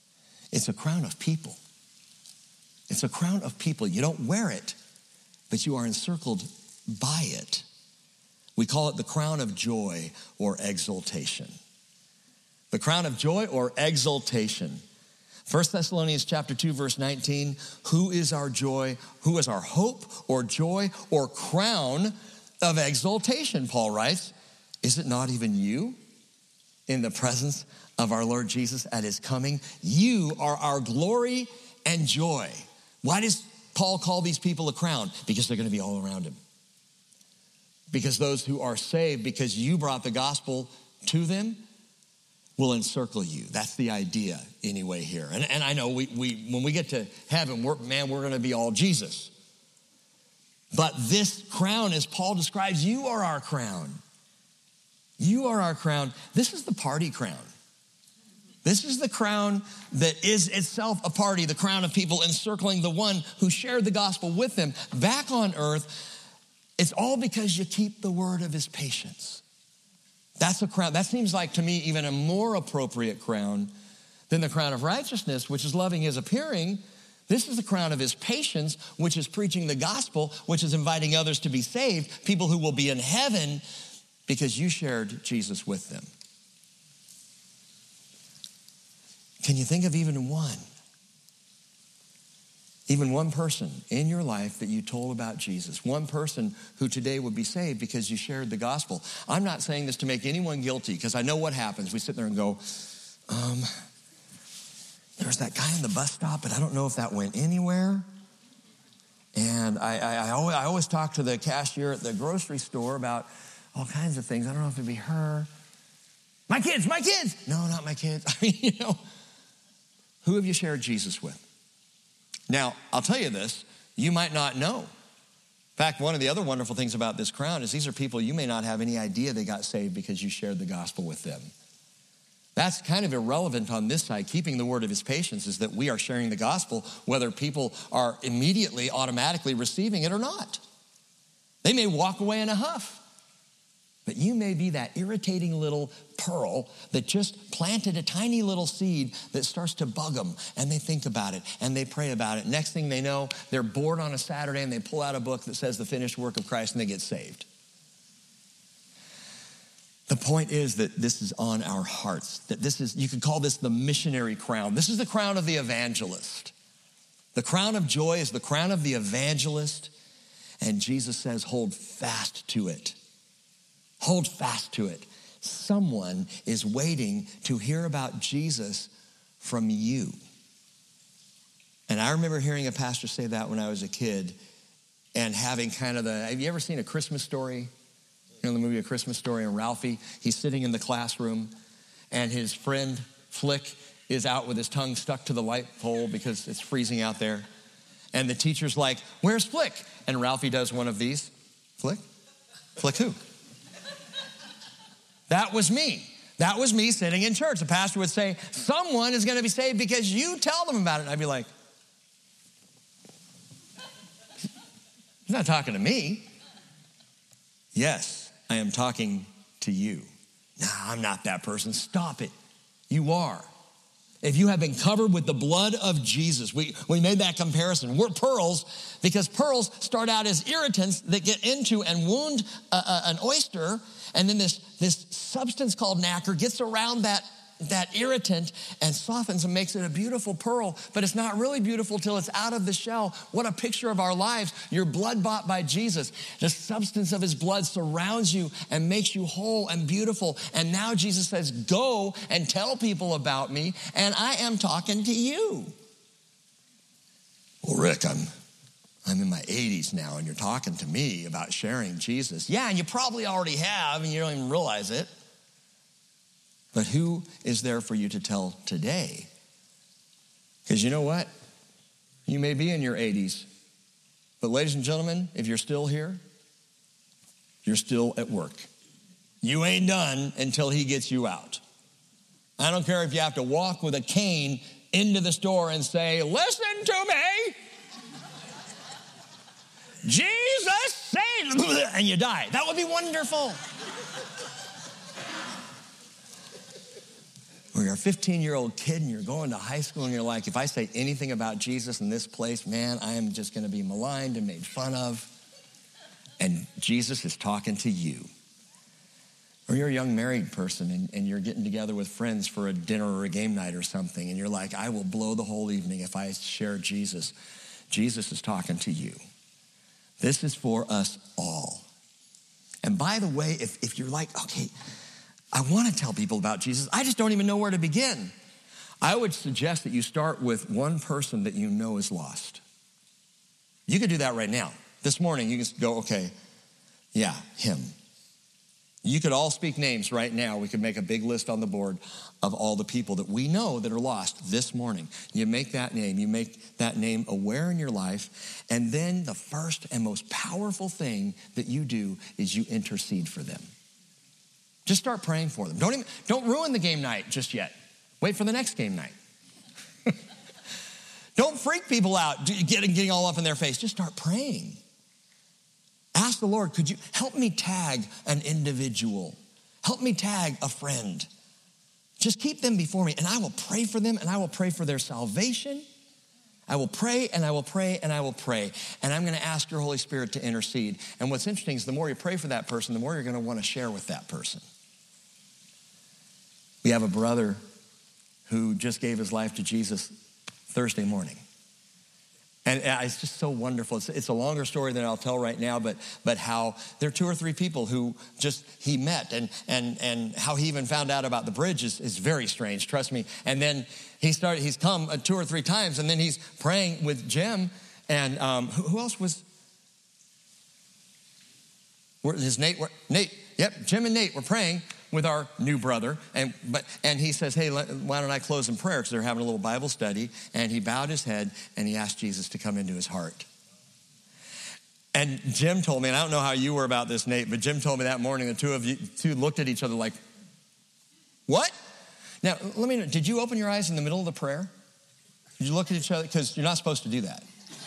It's a crown of people. It's a crown of people. You don't wear it, but you are encircled by it. We call it the crown of joy or exaltation. The crown of joy or exaltation. First Thessalonians chapter two, verse nineteen, who is our joy? Who is our hope or joy or crown of exaltation? Paul writes, is it not even you in the presence of our Lord Jesus at his coming? You are our glory and joy. Why does Paul call these people a crown? Because they're going to be all around him. Because those who are saved, because you brought the gospel to them, will encircle you. That's the idea anyway here. And, and I know we, we when we get to heaven, we're, man, we're going to be all Jesus. But this crown, as Paul describes, you are our crown. You are our crown. This is the party crown. This is the crown that is itself a party, the crown of people encircling the one who shared the gospel with them back on earth. It's all because you keep the word of his patience. That's a crown. That seems like to me even a more appropriate crown than the crown of righteousness, which is loving his appearing. This is the crown of his patience, which is preaching the gospel, which is inviting others to be saved, people who will be in heaven because you shared Jesus with them. Can you think of even one, even one person in your life that you told about Jesus? One person who today would be saved because you shared the gospel. I'm not saying this to make anyone guilty, because I know what happens. We sit there and go, um, there's that guy in the bus stop, but I don't know if that went anywhere. And I, I, I, always, I always talk to the cashier at the grocery store about all kinds of things. I don't know if it'd be her. My kids, my kids. No, not my kids. I mean, you know. Who have you shared Jesus with? Now, I'll tell you this, you might not know. In fact, one of the other wonderful things about this crown is these are people you may not have any idea they got saved because you shared the gospel with them. That's kind of irrelevant on this side. Keeping the word of his patience is that we are sharing the gospel, whether people are immediately, automatically receiving it or not. They may walk away in a huff. But you may be that irritating little pearl that just planted a tiny little seed that starts to bug them, and they think about it and they pray about it. Next thing they know, they're bored on a Saturday and they pull out a book that says the finished work of Christ and they get saved. The point is that this is on our hearts, that this is, you could call this the missionary crown. This is the crown of the evangelist. The crown of joy is the crown of the evangelist, and Jesus says, hold fast to it. Hold fast to it. Someone is waiting to hear about Jesus from you. And I remember hearing a pastor say that when I was a kid and having kind of the, have you ever seen A Christmas Story? You know the movie A Christmas Story, and Ralphie, he's sitting in the classroom and his friend Flick is out with his tongue stuck to the light pole because it's freezing out there. And the teacher's like, where's Flick? And Ralphie does one of these. Flick? Flick who? That was me. That was me sitting in church. The pastor would say, someone is going to be saved because you tell them about it. And I'd be like, he's not talking to me. Yes, I am talking to you. No, I'm not that person. Stop it. You are. If you have been covered with the blood of Jesus, we, we made that comparison. We're pearls because pearls start out as irritants that get into and wound a, a, an oyster. And then this, this substance called nacre gets around that, that irritant and softens and makes it a beautiful pearl. But it's not really beautiful till it's out of the shell. What a picture of our lives. You're blood bought by Jesus. The substance of his blood surrounds you and makes you whole and beautiful. And now Jesus says, go and tell people about me. And I am talking to you. Well, Rick, I'm... I'm in my eighties now, and you're talking to me about sharing Jesus. Yeah, and you probably already have, and you don't even realize it. But who is there for you to tell today? Because you know what? You may be in your eighties. But ladies and gentlemen, if you're still here, you're still at work. You ain't done until he gets you out. I don't care if you have to walk with a cane into the store and say, listen to me. Jesus saved, and you die. That would be wonderful. or you're a fifteen-year-old kid and you're going to high school and you're like, if I say anything about Jesus in this place, man, I am just going to be maligned and made fun of. And Jesus is talking to you. Or you're a young married person and, and you're getting together with friends for a dinner or a game night or something, and you're like, I will blow the whole evening if I share Jesus. Jesus is talking to you. This is for us all. And by the way, if, if you're like, okay, I want to tell people about Jesus, I just don't even know where to begin, I would suggest that you start with one person that you know is lost. You could do that right now. This morning, you can go, okay, yeah, him. You could all speak names right now. We could make a big list on the board of all the people that we know that are lost this morning. You make that name. You make that name aware in your life. And then the first and most powerful thing that you do is you intercede for them. Just start praying for them. Don't even, don't ruin the game night just yet. Wait for the next game night. Don't freak people out getting, getting all up in their face. Just start praying. Ask the Lord, could you help me tag an individual? Help me tag a friend. Just keep them before me, and I will pray for them, and I will pray for their salvation. I will pray, and I will pray, and I will pray. And I'm going to ask your Holy Spirit to intercede. And what's interesting is the more you pray for that person, the more you're going to want to share with that person. We have a brother who just gave his life to Jesus Thursday morning. And it's just so wonderful. It's, it's a longer story than I'll tell right now, but but how there are two or three people who just he met, and and and how he even found out about the bridge is, is very strange, trust me. And then he started. He's come two or three times, and then he's praying with Jim, and um, who, who else was? Where, his Nate, where, Nate, yep, Jim and Nate were praying with our new brother, and but and he says, hey, let, why don't I close in prayer, because they're having a little Bible study, and he bowed his head, and he asked Jesus to come into his heart. And Jim told me, and I don't know how you were about this, Nate, but Jim told me that morning, the two of you two looked at each other like, what? Now, let me know, did you open your eyes in the middle of the prayer? Did you look at each other? Because you're not supposed to do that.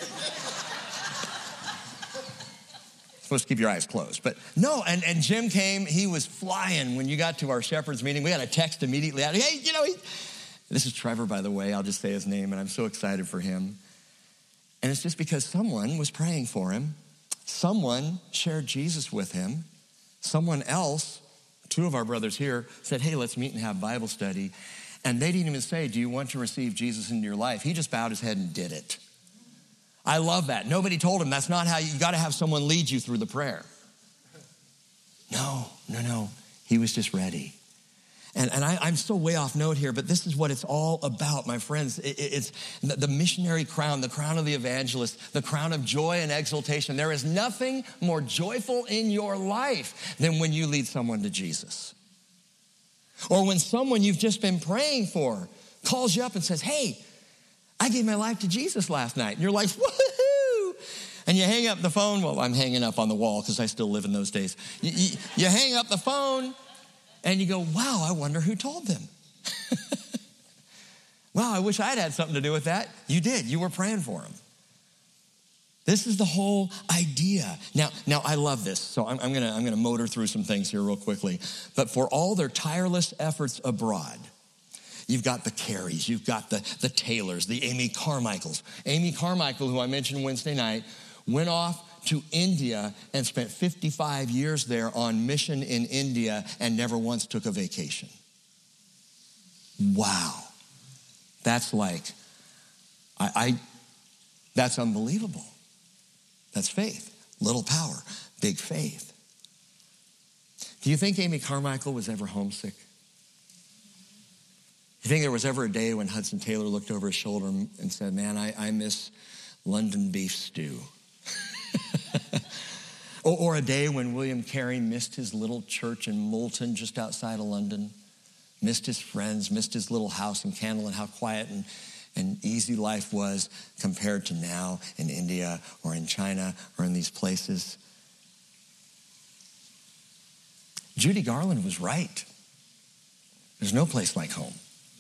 Supposed to keep your eyes closed. But no, and, and Jim came, he was flying when you got to our shepherd's meeting. We got a text immediately out. Hey, you know, he, this is Trevor, by the way. I'll just say his name, and I'm so excited for him. And it's just because someone was praying for him. Someone shared Jesus with him. Someone else, two of our brothers here, said, hey, let's meet and have Bible study. And they didn't even say, do you want to receive Jesus into your life? He just bowed his head and did it. I love that. Nobody told him that's not how you, you got to have someone lead you through the prayer. No, no, no. He was just ready. And, and I, I'm so way off note here, but this is what it's all about, my friends. It, it, it's the, the missionary crown, the crown of the evangelist, the crown of joy and exaltation. There is nothing more joyful in your life than when you lead someone to Jesus. Or when someone you've just been praying for calls you up and says, hey, I gave my life to Jesus last night. And you're like, woohoo! And you hang up the phone. Well, I'm hanging up on the wall because I still live in those days. You, you, you hang up the phone and you go, wow, I wonder who told them. Wow, I wish I'd had something to do with that. You did. You were praying for them. This is the whole idea. Now, now I love this. So I'm, I'm gonna I'm gonna motor through some things here real quickly. But for all their tireless efforts abroad, you've got the Carries, you've got the, the Taylors, the Amy Carmichaels. Amy Carmichael, who I mentioned Wednesday night, went off to India and spent fifty-five years there on mission in India and never once took a vacation. Wow. That's like, I, I that's unbelievable. That's faith. Little power, big faith. Do you think Amy Carmichael was ever homesick? You think there was ever a day when Hudson Taylor looked over his shoulder and said, man, I, I miss London beef stew? or, or a day when William Carey missed his little church in Moulton just outside of London, missed his friends, missed his little house in Candle, and how quiet and, and easy life was compared to now in India or in China or in these places. Judy Garland was right. There's no place like home.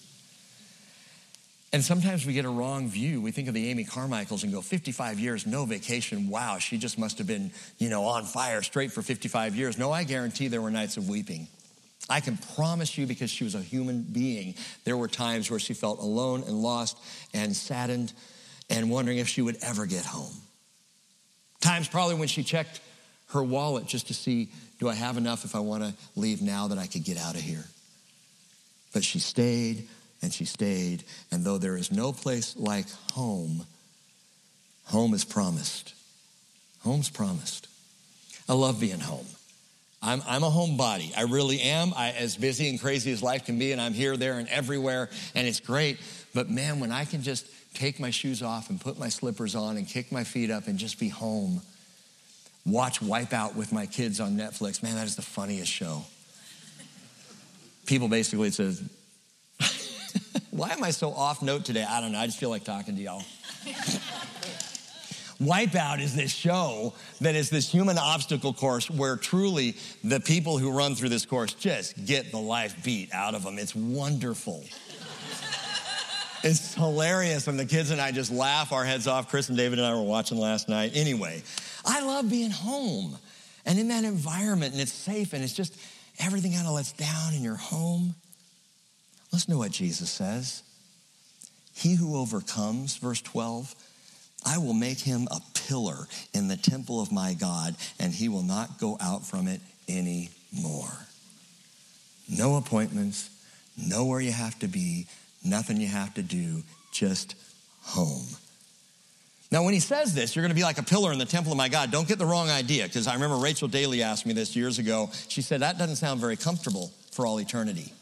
And sometimes we get a wrong view. We think of the Amy Carmichaels and go, fifty-five years, no vacation. Wow, she just must have been, you know, on fire straight for fifty-five years. No, I guarantee there were nights of weeping. I can promise you, because she was a human being, there were times where she felt alone and lost and saddened and wondering if she would ever get home. Times probably when she checked her wallet just to see, do I have enough if I want to leave now that I could get out of here? But she stayed and she stayed. And though there is no place like home, home is promised. Home's promised. I love being home. I'm, I'm a homebody. I really am. I, as busy and crazy as life can be, and I'm here, there, and everywhere, and it's great. But man, when I can just take my shoes off and put my slippers on and kick my feet up and just be home, watch Wipeout with my kids on Netflix, man, that is the funniest show. People basically says, why am I so off note today? I don't know. I just feel like talking to y'all. Wipeout is this show that is this human obstacle course where truly the people who run through this course just get the life beat out of them. It's wonderful. It's hilarious, and the kids and I just laugh our heads off. Chris and David and I were watching last night. Anyway, I love being home and in that environment, and it's safe, and it's just everything kind of lets down in your home. Listen to what Jesus says. He who overcomes, verse twelve, I will make him a pillar in the temple of my God, and he will not go out from it anymore. No appointments, nowhere you have to be, nothing you have to do, just home. Now, when he says this, you're going to be like a pillar in the temple of my God. Don't get the wrong idea, because I remember Rachel Daly asked me this years ago. She said, that doesn't sound very comfortable for all eternity.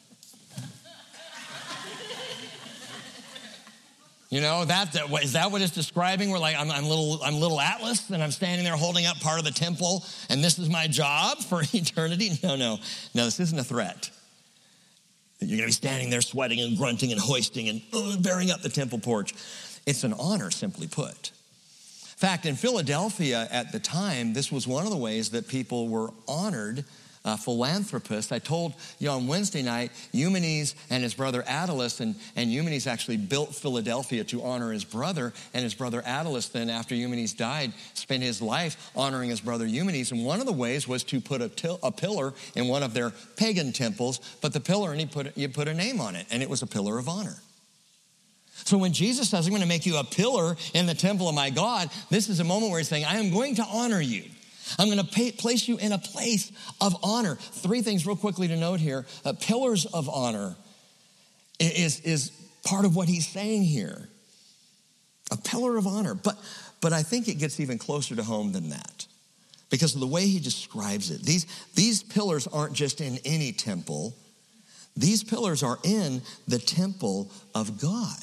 You know, that, that is that what it's describing? We're like, I'm, I'm little, I'm little Atlas, and I'm standing there holding up part of the temple, and this is my job for eternity? No, no, no, this isn't a threat. You're going to be standing there sweating and grunting and hoisting and uh, bearing up the temple porch. It's an honor, simply put. In fact, in Philadelphia at the time, this was one of the ways that people were honored. Uh, philanthropists. I told you on Wednesday night, Eumenes and his brother Attalus, and, and Eumenes actually built Philadelphia to honor his brother, and his brother Attalus then, after Eumenes died, spent his life honoring his brother Eumenes, and one of the ways was to put a, til- a pillar in one of their pagan temples, but the pillar, and he put, you put a name on it, and it was a pillar of honor. So when Jesus says, I'm going to make you a pillar in the temple of my God, this is a moment where he's saying, I am going to honor you. I'm going to pay, place you in a place of honor. Three things real quickly to note here. Uh, pillars of honor is, is part of what he's saying here. A pillar of honor. But, but I think it gets even closer to home than that, because of the way he describes it. These, these pillars aren't just in any temple. These pillars are in the temple of God.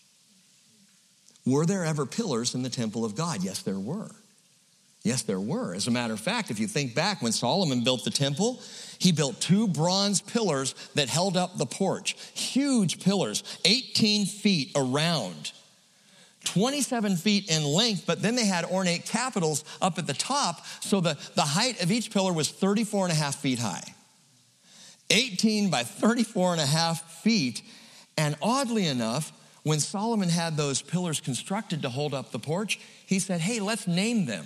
Were there ever pillars in the temple of God? Yes, there were. Yes, there were. As a matter of fact, if you think back, when Solomon built the temple, he built two bronze pillars that held up the porch. Huge pillars, eighteen feet around, twenty-seven feet in length, but then they had ornate capitals up at the top, so the, the height of each pillar was thirty-four and a half feet high. eighteen by thirty-four and a half feet, and oddly enough, when Solomon had those pillars constructed to hold up the porch, he said, hey, let's name them.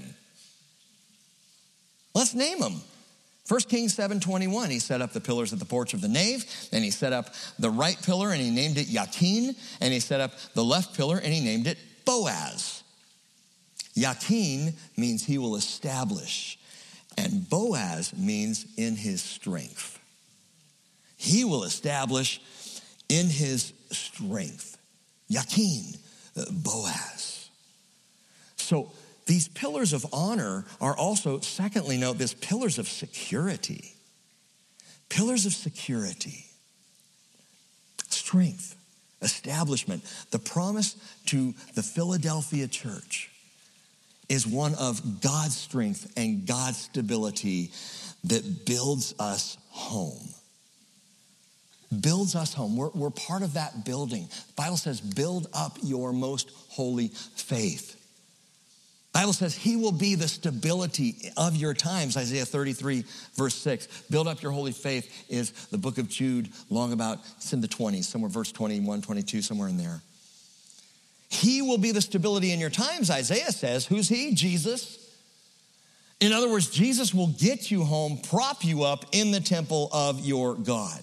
Let's name them. First Kings seven twenty-one, he set up the pillars at the porch of the nave, and he set up the right pillar, and he named it Yakin, and he set up the left pillar, and he named it Boaz. Yakin means he will establish, and Boaz means in his strength. He will establish in his strength. Yakin, Boaz. So, these pillars of honor are also, secondly, note this, pillars of security. Pillars of security. Strength, establishment. The promise to the Philadelphia church is one of God's strength and God's stability that builds us home. Builds us home. We're, we're part of that building. The Bible says, build up your most holy faith. The Bible says he will be the stability of your times. Isaiah thirty-three, verse six. Build up your holy faith is the book of Jude, long about, it's in the twenties, somewhere verse twenty-one, twenty-two, somewhere in there. He will be the stability in your times, Isaiah says. Who's he? Jesus. In other words, Jesus will get you home, prop you up in the temple of your God.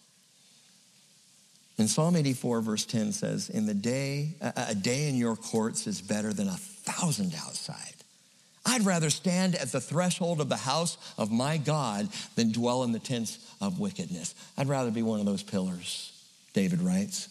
And Psalm eighty-four verse ten says, in the day, a day in your courts is better than a thousand outside. I'd rather stand at the threshold of the house of my God than dwell in the tents of wickedness. I'd rather be one of those pillars, David writes.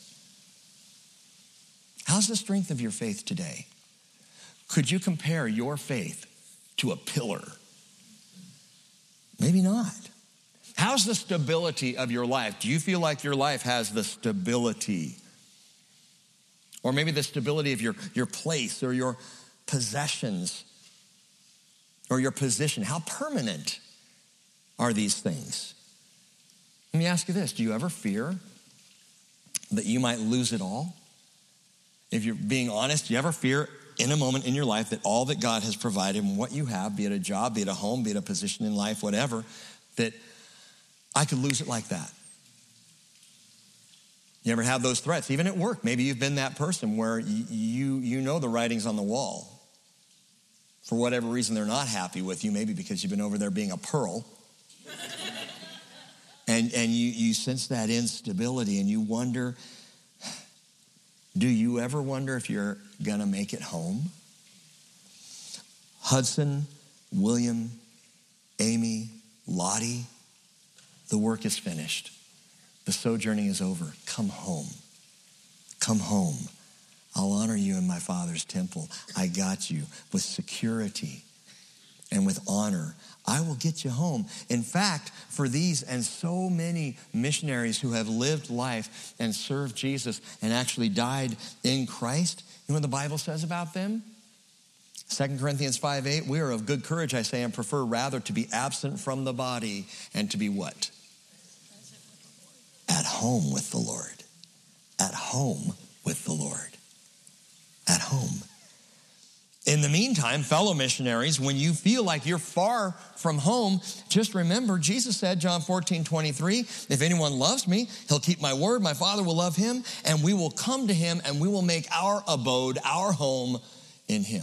How's the strength of your faith today? Could you compare your faith to a pillar? Maybe not. How's the stability of your life? Do you feel like your life has the stability? Or maybe the stability of your, your place or your possessions or your position. How permanent are these things? Let me ask you this. Do you ever fear that you might lose it all? If you're being honest, do you ever fear in a moment in your life that all that God has provided and what you have, be it a job, be it a home, be it a position in life, whatever, that I could lose it like that? You ever have those threats, even at work? Maybe you've been that person where you, you, you know the writing's on the wall. For whatever reason, they're not happy with you, maybe because you've been over there being a pearl. and and you, you sense that instability and you wonder, do you ever wonder if you're gonna make it home? Hudson, William, Amy, Lottie, the work is finished. The sojourning is over. Come home. Come home. I'll honor you in my Father's temple. I got you with security and with honor. I will get you home. In fact, for these and so many missionaries who have lived life and served Jesus and actually died in Christ, you know what the Bible says about them? Second Corinthians five eight, we are of good courage, I say, and prefer rather to be absent from the body and to be what? At home with the Lord. At home with the Lord. At home. In the meantime, fellow missionaries, when you feel like you're far from home, just remember, Jesus said, John fourteen twenty-three, if anyone loves me, he'll keep my word, my Father will love him, and we will come to him, and we will make our abode, our home in him.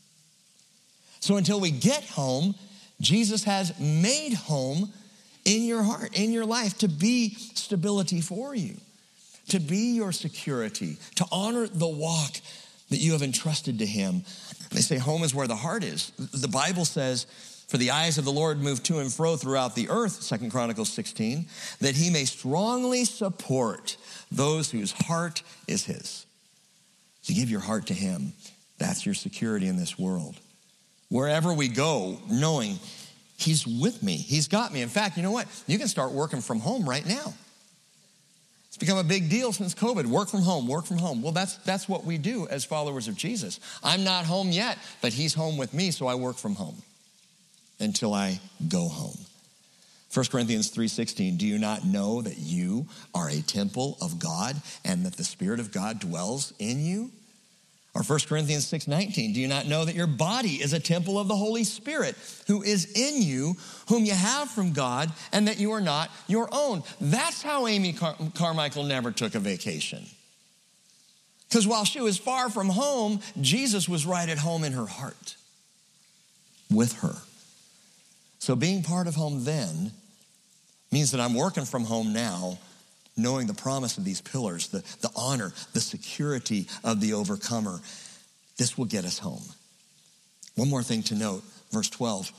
So until we get home, Jesus has made home in your heart, in your life, to be stability for you, to be your security, to honor the walk that you have entrusted to him. They say home is where the heart is. The Bible says, for the eyes of the Lord move to and fro throughout the earth, Second Chronicles sixteen, that he may strongly support those whose heart is his. So give your heart to him. That's your security in this world. Wherever we go, knowing he's with me, he's got me. In fact, you know what? You can start working from home right now. It's become a big deal since COVID. Work from home, work from home. Well, that's that's what we do as followers of Jesus. I'm not home yet, but he's home with me, so I work from home until I go home. First Corinthians three sixteen, do you not know that you are a temple of God and that the Spirit of God dwells in you? Or First Corinthians six nineteen, do you not know that your body is a temple of the Holy Spirit who is in you, whom you have from God, and that you are not your own? That's how Amy Car- Carmichael never took a vacation. Because while she was far from home, Jesus was right at home in her heart with her. So being part of home then means that I'm working from home now, knowing the promise of these pillars, the, the honor, the security of the overcomer. This will get us home. One more thing to note, verse twelve.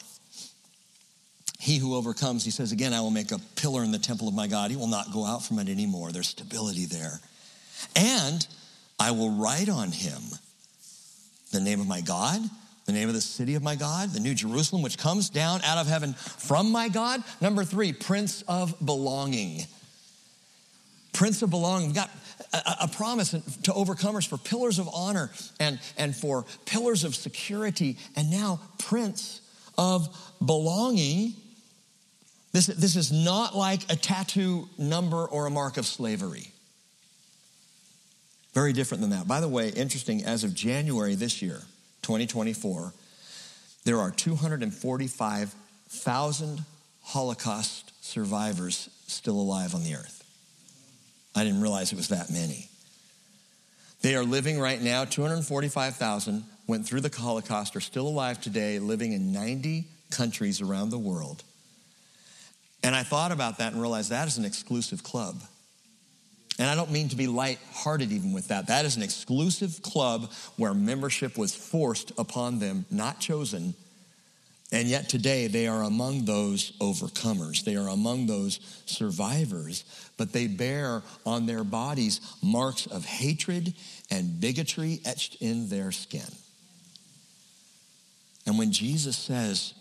He who overcomes, he says again, I will make a pillar in the temple of my God. He will not go out from it anymore. There's stability there. And I will write on him the name of my God, the name of the city of my God, the new Jerusalem, which comes down out of heaven from my God. Number three, Prince of Belonging. Prince of Belonging. We've got a, a promise to overcomers for pillars of honor and, and for pillars of security. And now Prince of Belonging. This, this is not like a tattoo number or a mark of slavery. Very different than that. By the way, interesting, as of January this year, twenty twenty-four, there are two hundred forty-five thousand Holocaust survivors still alive on the earth. I didn't realize it was that many. They are living right now, two hundred forty-five thousand went through the Holocaust, are still alive today, living in ninety countries around the world. And I thought about that and realized that is an exclusive club. And I don't mean to be lighthearted even with that. That is an exclusive club where membership was forced upon them, not chosen. And yet today they are among those overcomers. They are among those survivors. But they bear on their bodies marks of hatred and bigotry etched in their skin. And when Jesus says,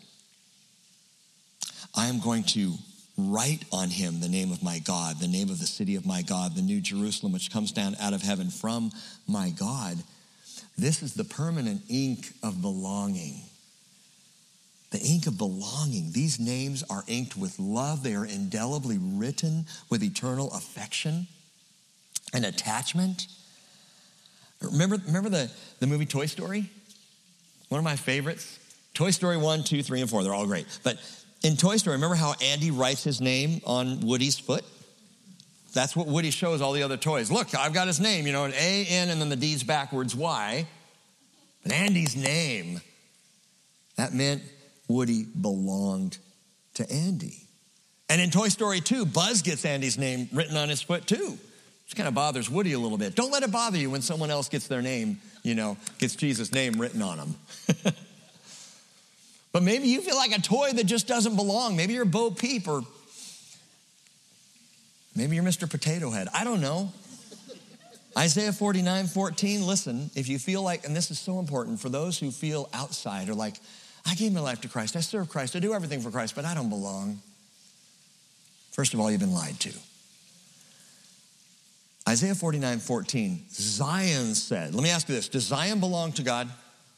I am going to write on him the name of my God, the name of the city of my God, the new Jerusalem, which comes down out of heaven from my God. This is the permanent ink of belonging. The ink of belonging. These names are inked with love. They are indelibly written with eternal affection and attachment. Remember, remember the, the movie Toy Story? One of my favorites. Toy Story one, two, three, and four. They're all great. But in Toy Story, remember how Andy writes his name on Woody's foot? That's what Woody shows all the other toys. Look, I've got his name, you know, an A, N, and then the D's backwards, Y. But Andy's name, that meant Woody belonged to Andy. And in Toy Story two, Buzz gets Andy's name written on his foot too. Which kind of bothers Woody a little bit. Don't let it bother you when someone else gets their name, you know, gets Jesus' name written on them. But maybe you feel like a toy that just doesn't belong. Maybe you're Bo Peep, or maybe you're Mister Potato Head. I don't know. Isaiah forty-nine fourteen, listen, if you feel like, and this is so important for those who feel outside, or like, I gave my life to Christ, I serve Christ, I do everything for Christ, but I don't belong. First of all, you've been lied to. Isaiah forty-nine fourteen, Zion said, let me ask you this, does Zion belong to God?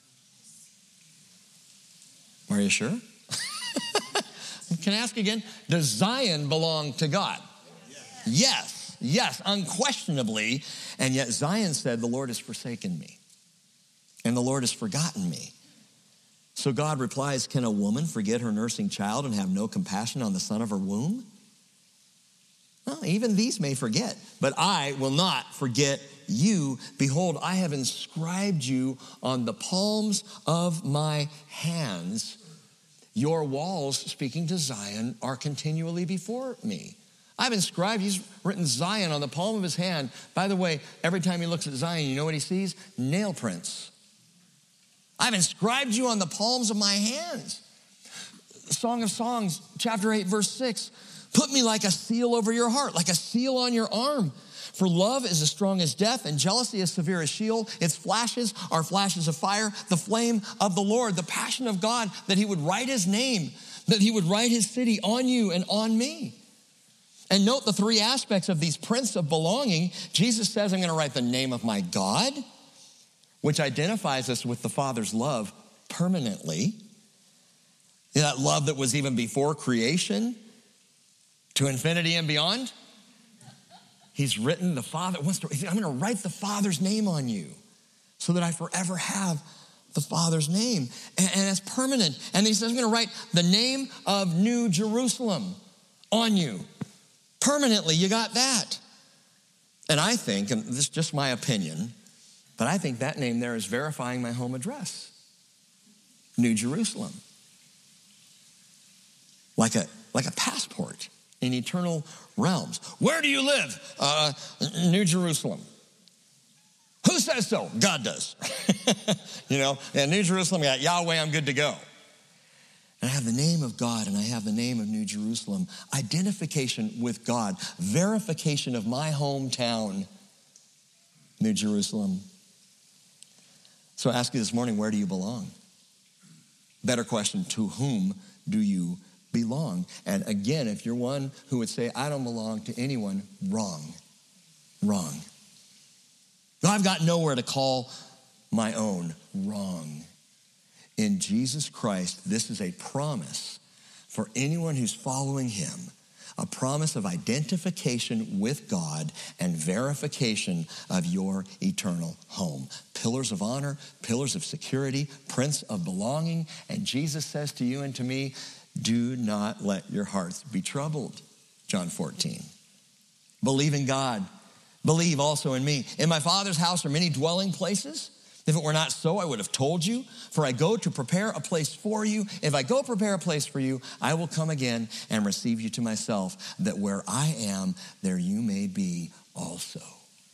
Are you sure? Can I ask again? Does Zion belong to God? Yes. Yes, yes, unquestionably. And yet Zion said, the Lord has forsaken me, and the Lord has forgotten me. So God replies, can a woman forget her nursing child and have no compassion on the son of her womb? Well, even these may forget, but I will not forget you. Behold, I have inscribed you on the palms of my hands. Your walls, speaking to Zion, are continually before me. I've inscribed, he's written Zion on the palm of his hand. By the way, every time he looks at Zion, you know what he sees? Nail prints. I've inscribed you on the palms of my hands. Song of Songs, chapter eight, verse six. Put me like a seal over your heart, like a seal on your arm. For love is as strong as death, and jealousy as severe as Sheol. Its flashes are flashes of fire, the flame of the Lord, the passion of God, that he would write his name, that he would write his city on you and on me. And note the three aspects of these prints of belonging. Jesus says, I'm going to write the name of my God, which identifies us with the Father's love permanently. You know, that love that was even before creation to infinity and beyond. He's written the Father, wants to, I'm going to write the Father's name on you so that I forever have the Father's name. And, and it's permanent. And he says, I'm going to write the name of New Jerusalem on you. Permanently, you got that. And I think, and this is just my opinion, but I think that name there is verifying my home address. New Jerusalem. Like a, like a passport in eternal realms. Where do you live? Uh, New Jerusalem. Who says so? God does. You know, in New Jerusalem, yeah, Yahweh, I'm good to go. And I have the name of God, and I have the name of New Jerusalem. Identification with God. Verification of my hometown, New Jerusalem. So I ask you this morning, where do you belong? Better question, to whom do you belong? And again, if you're one who would say, I don't belong to anyone, wrong, wrong. I've got nowhere to call my own, wrong. In Jesus Christ, this is a promise for anyone who's following him, a promise of identification with God and verification of your eternal home. Pillars of honor, pillars of security, prince of belonging. And Jesus says to you and to me, do not let your hearts be troubled. John fourteen. Believe in God. Believe also in me. In my Father's house are many dwelling places. If it were not so, I would have told you, for I go to prepare a place for you. If I go prepare a place for you, I will come again and receive you to myself, that where I am, there you may be also.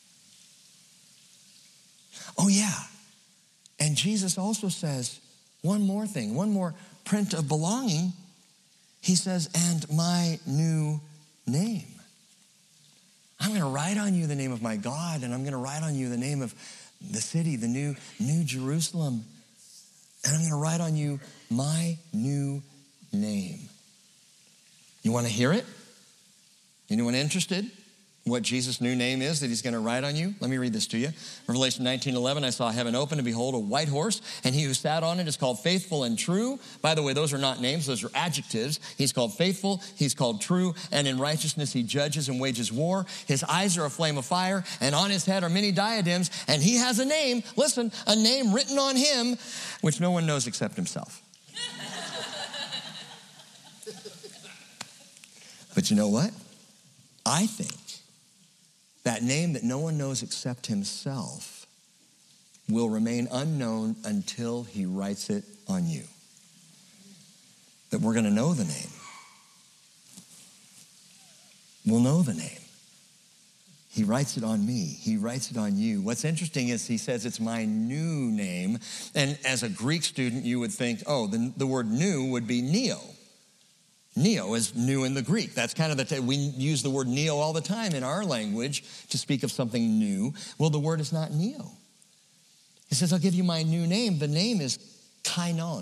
Oh yeah, and Jesus also says one more thing, one more print of belonging. He says, and my new name. I'm going to write on you the name of my God, and I'm going to write on you the name of the city, the new, new Jerusalem. And I'm going to write on you my new name. You want to hear it? Anyone interested? What Jesus' new name is that he's going to write on you? Let me read this to you. Revelation nineteen eleven, I saw heaven open, and behold, a white horse, and he who sat on it is called Faithful and True. By the way, those are not names, those are adjectives. He's called Faithful, he's called True, and in righteousness he judges and wages war. His eyes are a flame of fire, and on his head are many diadems, and he has a name, listen, a name written on him, which no one knows except himself. But you know what? I think that name that no one knows except himself will remain unknown until he writes it on you. That we're going to know the name. We'll know the name. He writes it on me. He writes it on you. What's interesting is he says it's my new name. And as a Greek student, you would think, oh, the, the word new would be neo. Neo is new in the Greek. That's kind of the, t- we use the word neo all the time in our language to speak of something new. Well, the word is not neo. He says, I'll give you my new name. The name is kainon,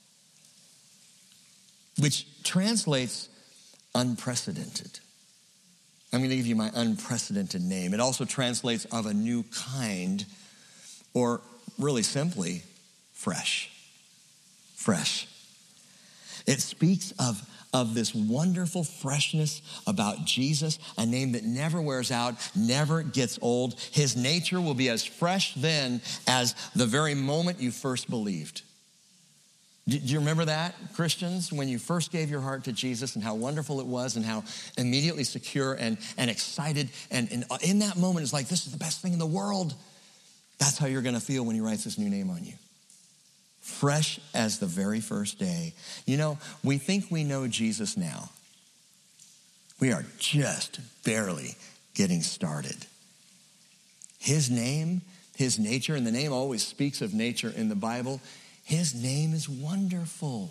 which translates unprecedented. I'm going to give you my unprecedented name. It also translates of a new kind, or really simply, fresh. Fresh. It speaks of of this wonderful freshness about Jesus, a name that never wears out, never gets old. His nature will be as fresh then as the very moment you first believed. Do you remember that, Christians, when you first gave your heart to Jesus and how wonderful it was and how immediately secure and, and excited, and, and in that moment it's like, this is the best thing in the world. That's how you're gonna feel when he writes this new name on you. Fresh as the very first day. You know, we think we know Jesus now. We are just barely getting started. His name, his nature, and the name always speaks of nature in the Bible. His name is wonderful.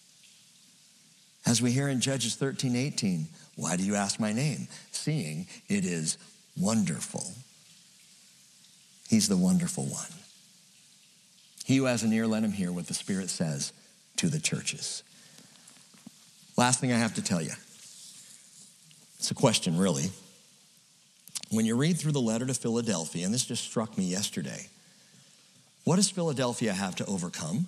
As we hear in Judges thirteen eighteen, why do you ask my name? Seeing it is wonderful. He's the wonderful one. He who has an ear, let him hear what the Spirit says to the churches. Last thing I have to tell you. It's a question, really. When you read through the letter to Philadelphia, and this just struck me yesterday, what does Philadelphia have to overcome?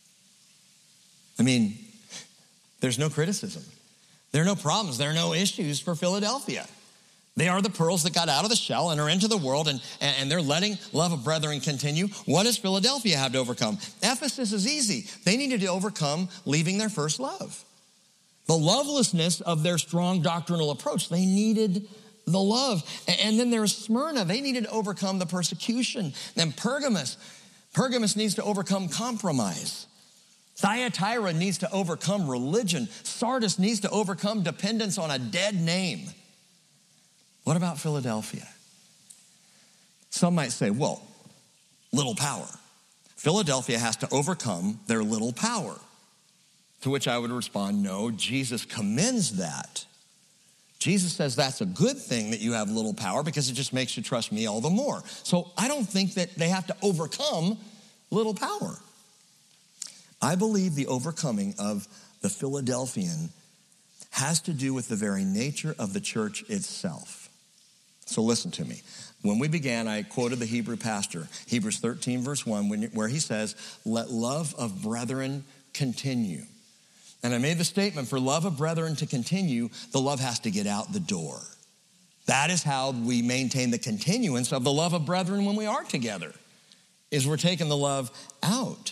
I mean, there's no criticism. There are no problems. There are no issues for Philadelphia. They are the pearls that got out of the shell and are into the world, and, and they're letting love of brethren continue. What does Philadelphia have to overcome? Ephesus is easy. They needed to overcome leaving their first love. The lovelessness of their strong doctrinal approach. They needed the love. And then there's Smyrna. They needed to overcome the persecution. Then Pergamos. Pergamos needs to overcome compromise. Thyatira needs to overcome religion. Sardis needs to overcome dependence on a dead name. What about Philadelphia? Some might say, well, little power. Philadelphia has to overcome their little power. To which I would respond, no, Jesus commends that. Jesus says that's a good thing that you have little power because it just makes you trust me all the more. So I don't think that they have to overcome little power. I believe the overcoming of the Philadelphian has to do with the very nature of the church itself. So listen to me. When we began, I quoted the Hebrew pastor, Hebrews thirteen, verse one, where he says, let love of brethren continue. And I made the statement, for love of brethren to continue, the love has to get out the door. That is how we maintain the continuance of the love of brethren when we are together, is we're taking the love out.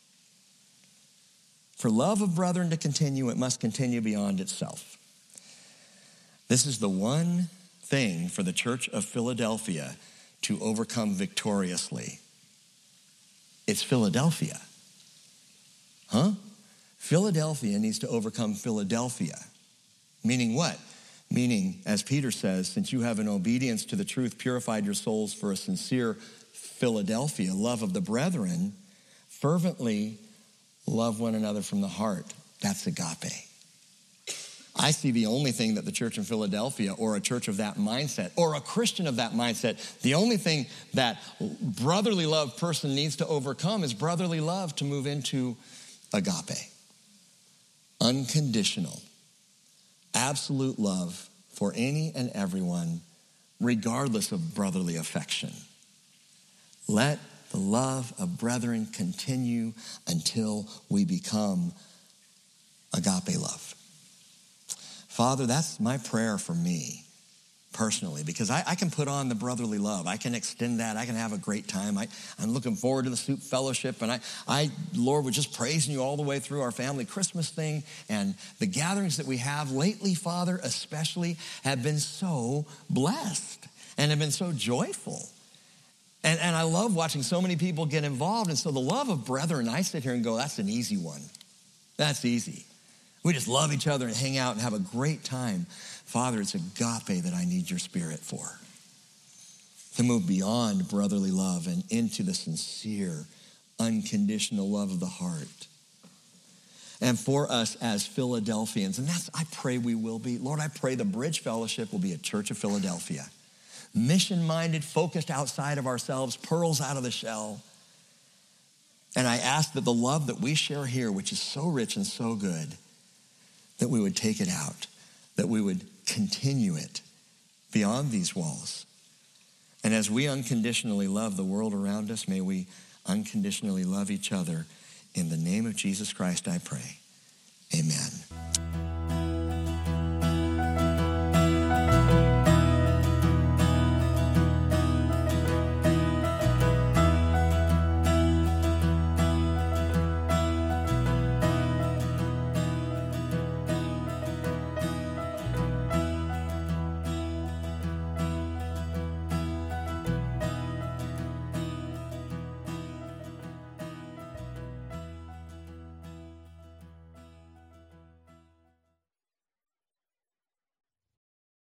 For love of brethren to continue, it must continue beyond itself. This is the one thing for the church of Philadelphia to overcome victoriously. It's Philadelphia. Huh? Philadelphia needs to overcome Philadelphia. Meaning what? Meaning, as Peter says, since you have in obedience to the truth purified your souls for a sincere Philadelphia, love of the brethren, fervently love one another from the heart. That's agape. I see the only thing that the church in Philadelphia, or a church of that mindset, or a Christian of that mindset, the only thing that brotherly love person needs to overcome is brotherly love to move into agape. Unconditional, absolute love for any and everyone, regardless of brotherly affection. Let the love of brethren continue until we become agape love. Father, that's my prayer for me personally, because I, I can put on the brotherly love. I can extend that. I can have a great time. I, I'm looking forward to the soup fellowship. And I, I, Lord, we're just praising you all the way through our family Christmas thing. And the gatherings that we have lately, Father, especially, have been so blessed and have been so joyful. And, and I love watching so many people get involved. And so the love of brethren, I sit here and go, that's an easy one. That's easy. We just love each other and hang out and have a great time. Father, it's agape that I need your Spirit for. To move beyond brotherly love and into the sincere, unconditional love of the heart. And for us as Philadelphians, and that's, I pray we will be. Lord, I pray the Bridge Fellowship will be a church of Philadelphia. Mission-minded, focused outside of ourselves, pearls out of the shell. And I ask that the love that we share here, which is so rich and so good, that we would take it out, that we would continue it beyond these walls. And as we unconditionally love the world around us, may we unconditionally love each other. In the name of Jesus Christ, I pray. Amen.